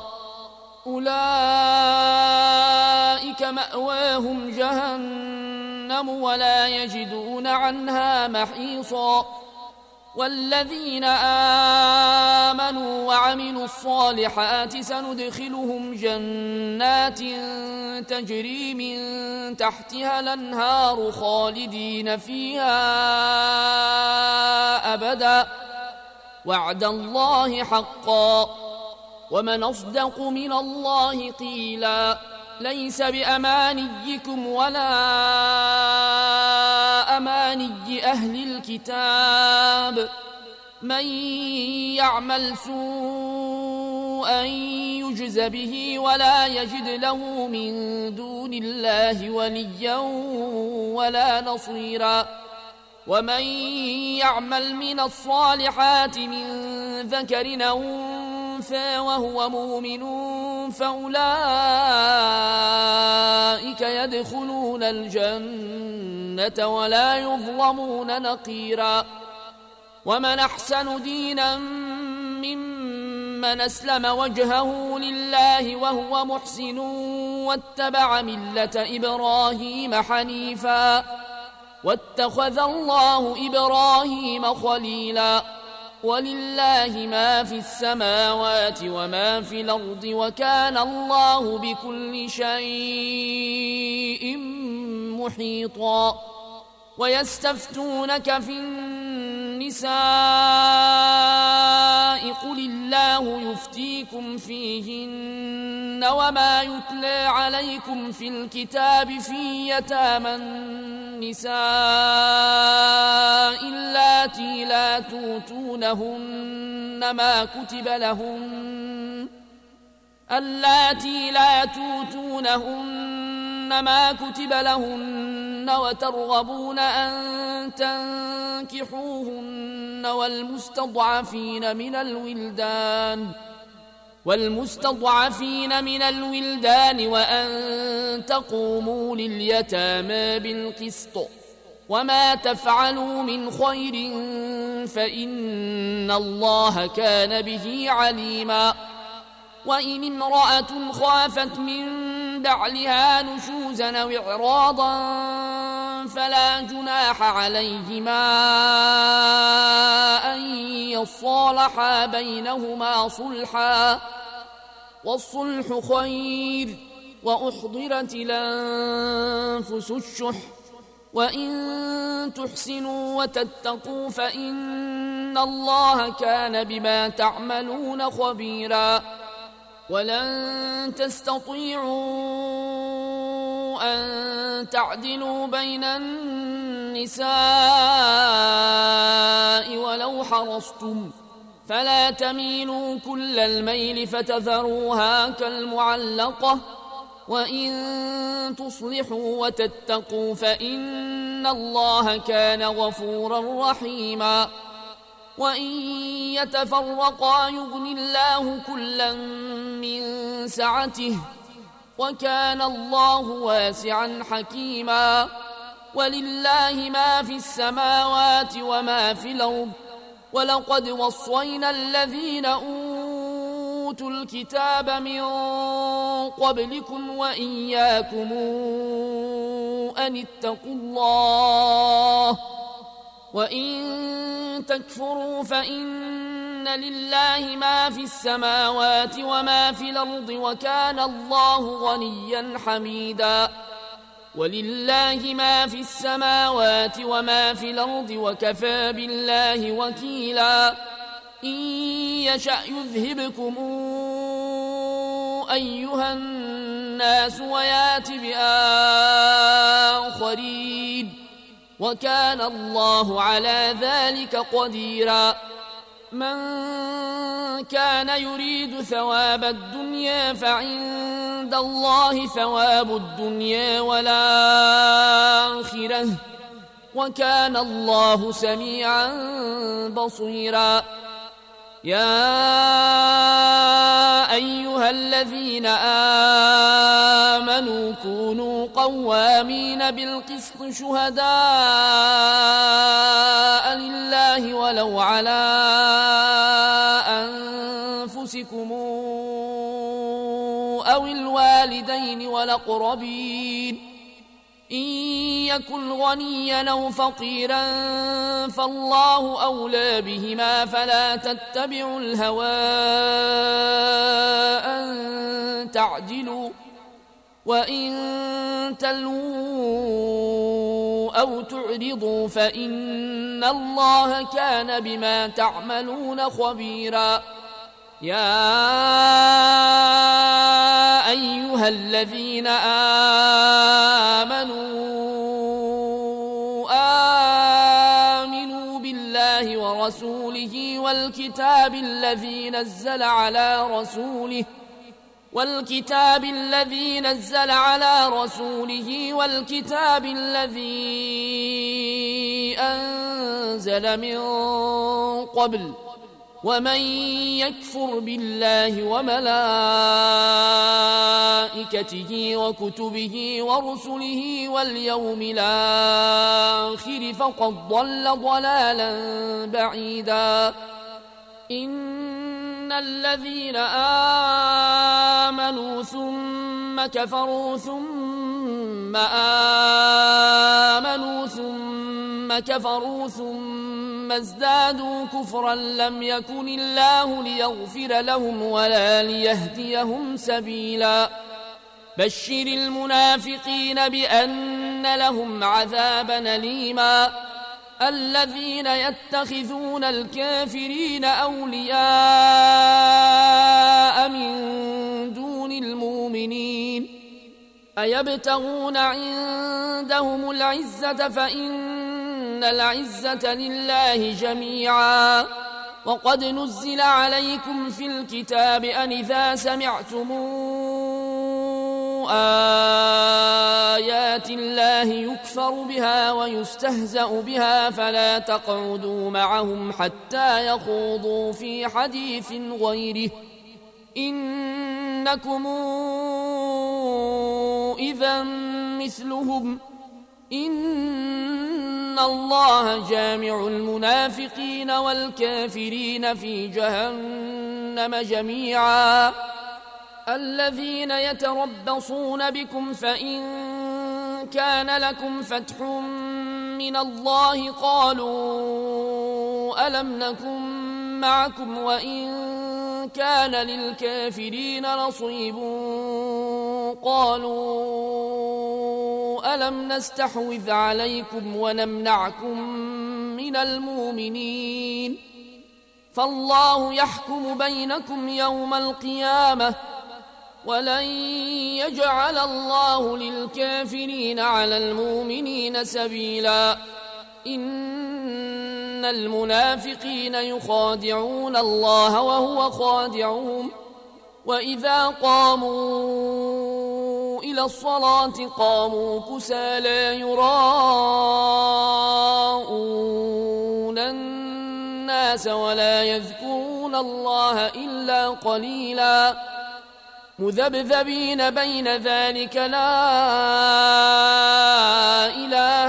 أولئك مأواهم جهنم ولا يجدون عنها محيصا والذين آمنوا وعملوا الصالحات سندخلهم جنات تجري من تحتها الأنهار خالدين فيها أبدا وعد الله حقا ومن أصدق من الله قيلا ليس بأمانيكم ولا أماني أهل الكتاب من يعمل سوءا يجز به ولا يجد له من دون الله وليا ولا نصيرا ومن يعمل من الصالحات من ذكر أو أنثى وهو مؤمن فأولئك يدخلون الجنة ولا يظلمون نقيرا ومن أحسن دينا ممن أسلم وجهه لله وهو محسن واتبع ملة إبراهيم حنيفا واتخذ الله إبراهيم خليلا ولله ما في السماوات وما في الأرض وكان الله بكل شيء محيطا ويستفتونك في قل الله يفتيكم فيهن وما يتلى عليكم في الكتاب في يتامى النساء اللاتي لا توتونهن ما كتب لهن وترغبون أن تنكحوهن والمستضعفين من الولدان وأن تقوموا لليتامى بالقسط وما تفعلوا من خير فإن الله كان به عليما. وإن امرأة خافت من بعلها نشوزا أو إعراضا فلا جناح عليهما أن يصالحا بينهما صلحا والصلح خير وأحضرت الأنفس الشح وإن تحسنوا وتتقوا فإن الله كان بما تعملون خبيرا. ولن تستطيعوا أن تعدلوا بين النساء ولو حرصتم فلا تميلوا كل الميل فتذروها كالمعلقة وإن تصلحوا وتتقوا فإن الله كان غفورا رحيما. وإن يتفرقا يغني الله كلا من سعته وكان الله واسعا حكيما. ولله ما في السماوات وما في الأرض ولقد وصينا الذين أوتوا الكتاب من قبلكم وإياكم أن اتقوا الله وإن تكفروا فإن لله ما في السماوات وما في الأرض وكان الله غنيا حميدا. ولله ما في السماوات وما في الأرض وكفى بالله وكيلا. إن يشأ يذهبكم أيها الناس ويات بآخرين وكان الله على ذلك قديرا. من كان يريد ثواب الدنيا فعند الله ثواب الدنيا والآخرة وكان الله سميعا بصيرا. يا أيها الذين آمنوا كونوا قوامين بالقسط شهداء لله ولو على أنفسكم أو الوالدين والأقربين إن يكن غنيا أو فقيرا فالله أولى بهما فلا تتبعوا الهوى أن تعدلوا وإن تلووا أو تعرضوا فإن الله كان بما تعملون خبيرا. يا أيها الذين آمنوا بالله ورسوله والكتاب الذي نزل على رسوله والكتاب الذي أنزل من قبل ومن يكفر بالله وملائكته وكتبه ورسله واليوم الآخر فقد ضل ضلالا بعيدا. إن الذين آمنوا ثم كفروا ثم آمنوا ثم كفروا ثم ازدادوا كفرا لم يكن الله ليغفر لهم ولا ليهديهم سبيلا. بشر المنافقين بأن لهم عذابا أليما الذين يتخذون الكافرين أولياء من دون المؤمنين أيبتغون عندهم العزة فإن العزة لله جميعا وقد نزل عليكم في الكتاب أن إذا سمعتم آيات الله يكفر بها ويستهزأ بها فلا تقعدوا معهم حتى يخوضوا في حديث غيره إنكم إذا مثلهم إن الله جامع المنافقين والكافرين في جهنم جميعا الذين يتربصون بكم فإن كان لكم فتح من الله قالوا ألم نكن معكم وإن كان للكافرين نصيب قالوا ألم نستحوذ عليكم ونمنعكم من المؤمنين فالله يحكم بينكم يوم القيامة ولن يجعل الله للكافرين على المؤمنين سبيلا إن المنافقين يخادعون الله وهو خادعهم وإذا قاموا إلى الصلاة قاموا كسالى يراءون الناس ولا يذكرون الله إلا قليلا مذبذبين بين ذلك لا إله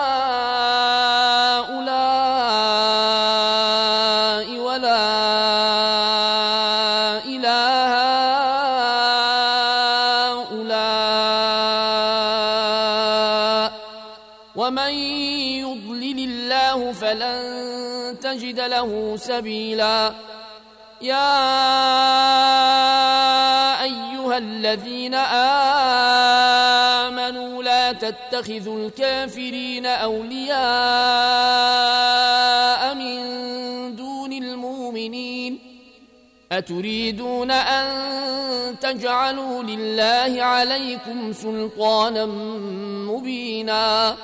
هؤلاء ولا إله هؤلاء ومن يضلل الله فلن تجد له سبيلا يا أيها الذين آمنوا لا تتخذوا الكافرين أولياء من دون المؤمنين أتريدون أن تجعلوا لله عليكم سلطانا مبينا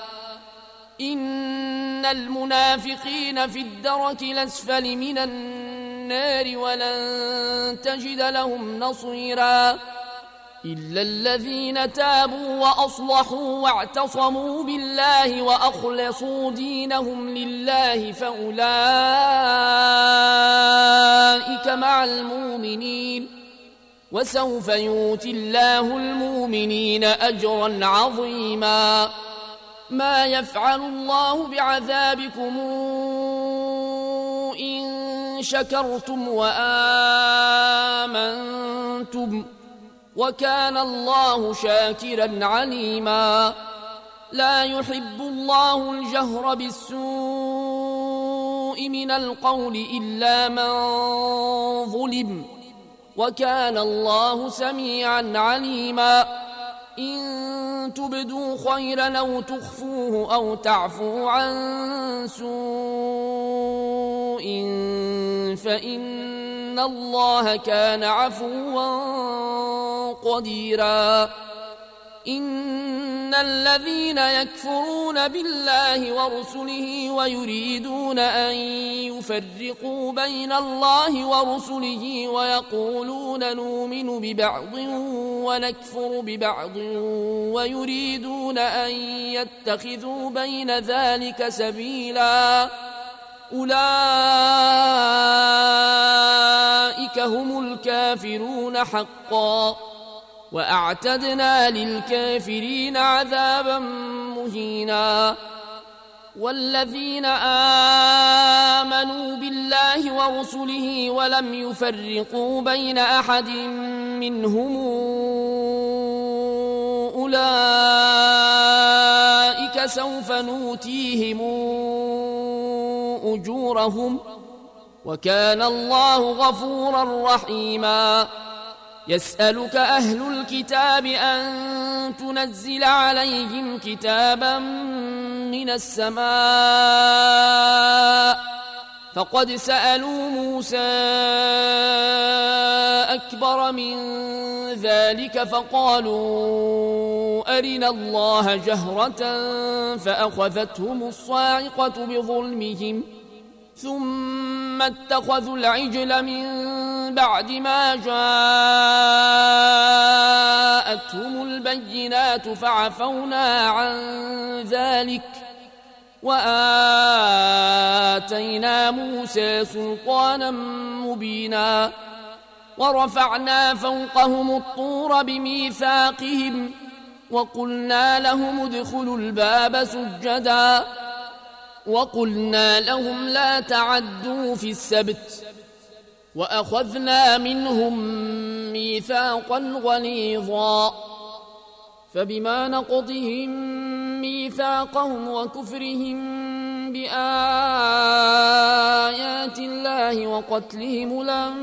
إن المنافقين في الدرك الأسفل من النار ولن تجد لهم نصيرا إلا الذين تابوا وأصلحوا واعتصموا بالله وأخلصوا دينهم لله فأولئك مع المؤمنين وسوف يؤتي الله المؤمنين أجرا عظيما ما يفعل الله بعذابكم إن شكرتم وآمنتم وكان الله شاكرا عليما لا يحب الله الجهر بالسوء من القول إلا من ظلم وكان الله سميعا عليما إن تبدوا خيرا أو تخفوه أو تعفوا عن سوء فإن الله كان عفوا قديرا إن الذين يكفرون بالله ورسله ويريدون أن يفرقوا بين الله ورسله ويقولون نؤمن ببعض ونكفر ببعض ويريدون أن يتخذوا بين ذلك سبيلا أولئك هم الكافرون حقا وأعتدنا للكافرين عذابا مهينا والذين آمنوا بالله ورسله ولم يفرقوا بين أحد منهم أولئك سوف نؤتيهم أجورهم وكان الله غفورا رحيما يسألك أهل الكتاب أن تنزل عليهم كتابا من السماء فقد سألوا موسى أكبر من ذلك فقالوا أرنا الله جهرة فأخذتهم الصاعقة بظلمهم ثم اتخذوا العجل من بعد ما جاءتهم البينات فعفونا عن ذلك وآتينا موسى سلطانا مبينا ورفعنا فوقهم الطور بميثاقهم وقلنا لهم ادخلوا الباب سجدا وقلنا لهم لا تعدوا في السبت وأخذنا منهم ميثاقا غليظا فبما نقضهم ميثاقهم وكفرهم بآيات الله وقتلهم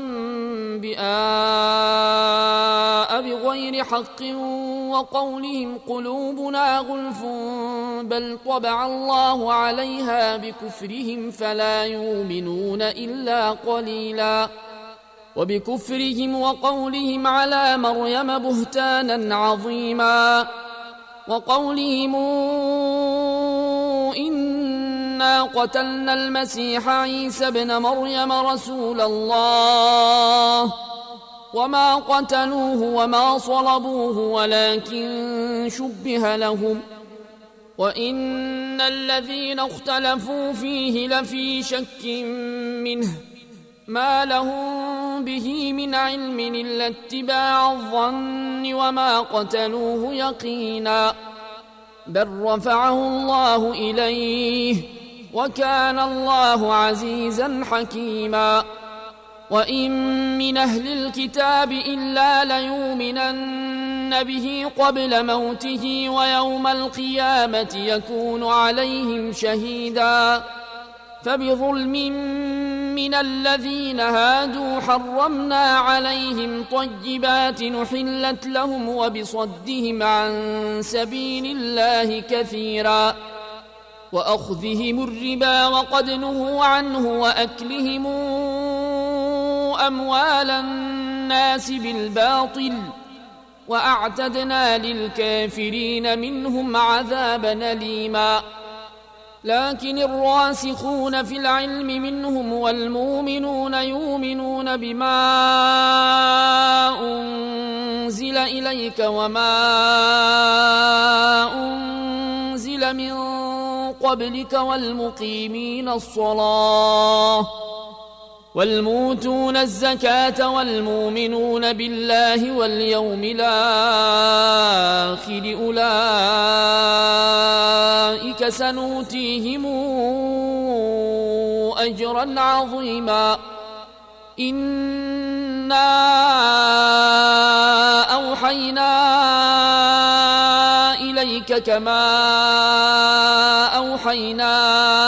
الأنبياء بغير حق وقولهم قلوبنا غلف بل طبع الله عليها بكفرهم فلا يؤمنون إلا قليلا وبكفرهم وقولهم على مريم بهتانا عظيما وقولهم إنا قتلنا المسيح عيسى ابن مريم رسول الله وما قتلوه وما صلبوه ولكن شبه لهم وإن الذين اختلفوا فيه لفي شك منه ما لهم به من علم إلا اتباع الظن وما قتلوه يقينا بل رفعه الله إليه وكان الله عزيزا حكيما وإن من أهل الكتاب إلا ليؤمنن به قبل موته ويوم القيامة يكون عليهم شهيدا فبظلم من الذين هادوا حرمنا عليهم طيبات نحلت لهم وبصدهم عن سبيل الله كثيرا وأخذهم الربا وقد نهوا عنه وأكلهم أموال الناس بالباطل وأعتدنا للكافرين منهم عذابا أليما لكن الراسخون في العلم منهم والمؤمنون يؤمنون بما أنزل إليك وما أنزل من قبلك والمقيمين الصلاة والموتون الزكاة والمؤمنون بالله واليوم الآخر أولئك سنؤتيهم أجرا عظيما إنا أوحينا إليك كما أوحينا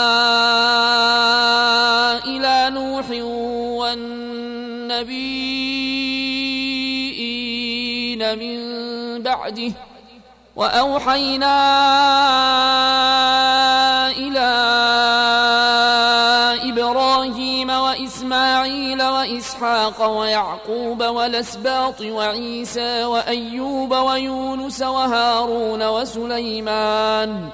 إلى نوح والنبيين من بعده وأوحينا إلى إبراهيم وإسماعيل وإسحاق ويعقوب والأسباط وعيسى وأيوب ويونس وهارون وسليمان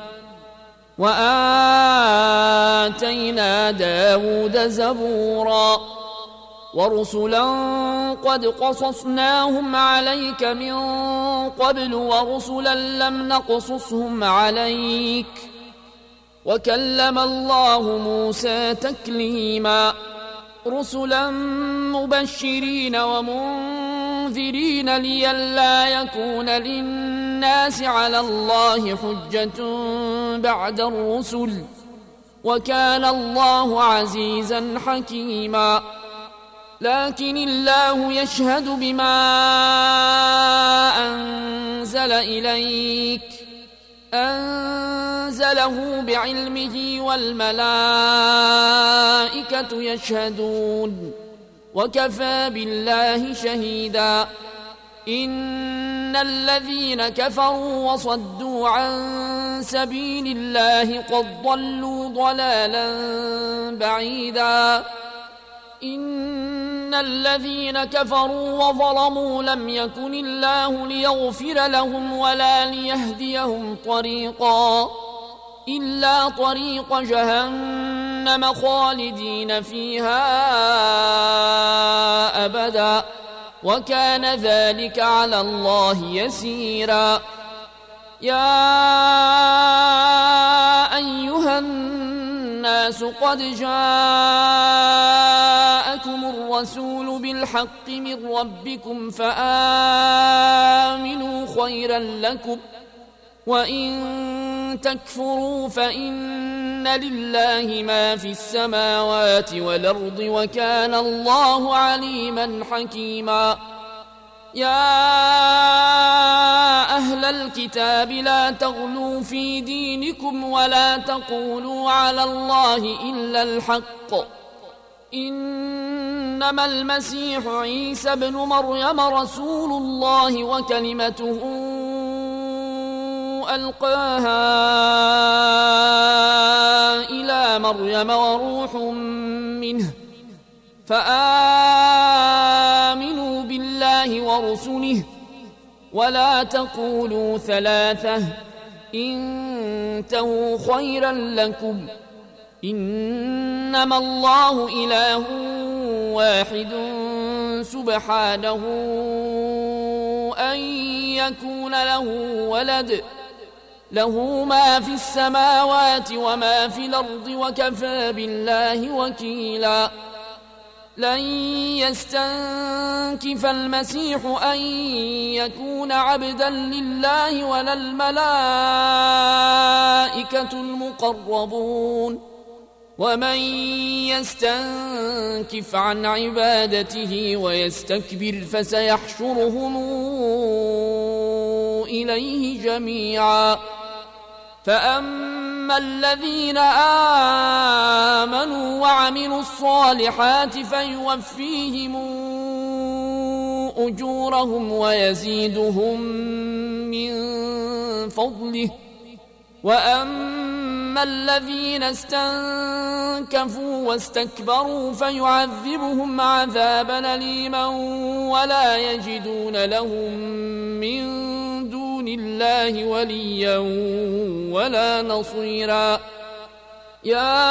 وآتينا داود زبورا ورسلا قد قصصناهم عليك من قبل ورسلا لم نقصصهم عليك وكلم الله موسى تكليما رسلا مبشرين ومنذرين لئلا يكون للناس على الله حجة بعد الرسل وكان الله عزيزا حكيما لكن الله يشهد بما أنزل إليك أنزله بعلمه والملائكة يشهدون وكفى بالله شهيدا إن الذين كفروا وصدوا عن سبيل الله قد ضلوا ضلالا بعيدا إن الذين كفروا وظلموا لم يكن الله ليغفر لهم ولا ليهديهم طريقا إلا طريق جهنم خالدين فيها أبدا وكان ذلك على الله يسيرا يا أيها الناس قد جاءكم الرسول بالحق من ربكم فآمنوا خيرا لكم وإن تكفروا فإن لله ما في السماوات والأرض وكان الله عليما حكيما يا أهل الكتاب لا تغلوا في دينكم ولا تقولوا على الله إلا الحق إنما المسيح عيسى ابن مريم رسول الله وكلمته ألقاها إلى مريم وروح منه فآمنوا بالله ورسله ولا تقولوا ثلاثة انتهوا خيرا لكم إنما الله إله واحد سبحانه أن يكون له ولد له ما في السماوات وما في الأرض وكفى بالله وكيلا لن يستنكف المسيح أن يكون عبدا لله ولا الملائكة المقربون ومن يستنكف عن عبادته ويستكبر فسيحشرهم إليه جميعا فأما الذين آمنوا وعملوا الصالحات فيوفيهم أجورهم ويزيدهم من فضله وأما الذين استنكفوا واستكبروا فيعذبهم عذابا أليما ولا يجدون لهم من دون الله وليا ولا نصيرا يا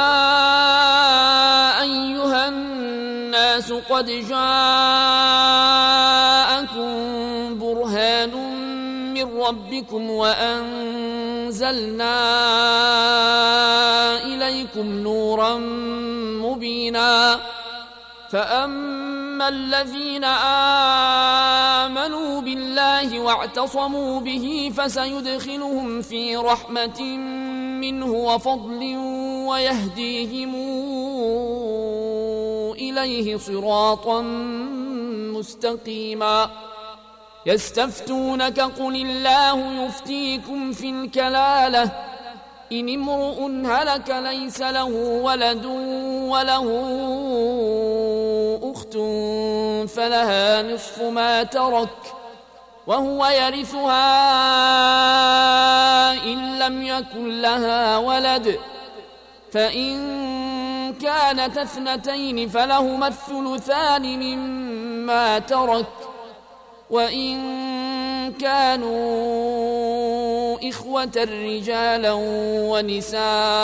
أيها الناس قد جاءكم برهان من ربكم وأنزلنا إليكم نورا مبينا فأما الذين آمنوا بالله واعتصموا به فسيدخلهم في رحمة منه وفضل ويهديهم إليه صراطا مستقيما يستفتونك قل الله يفتيكم في الكلالة إن امرؤ هلك ليس له ولد وله أخت فلها نصف ما ترك وهو يرثها إن لم يكن لها ولد فإن كانت اثنتين فلهما الثلثان مما ترك وإن كانوا إخوة رجالا ونساء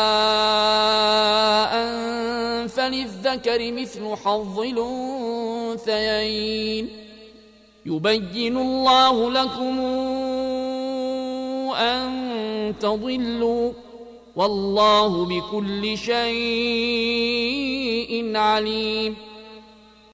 فللذكر مثل حظ الأنثيين يبين الله لكم أن تضلوا والله بكل شيء عليم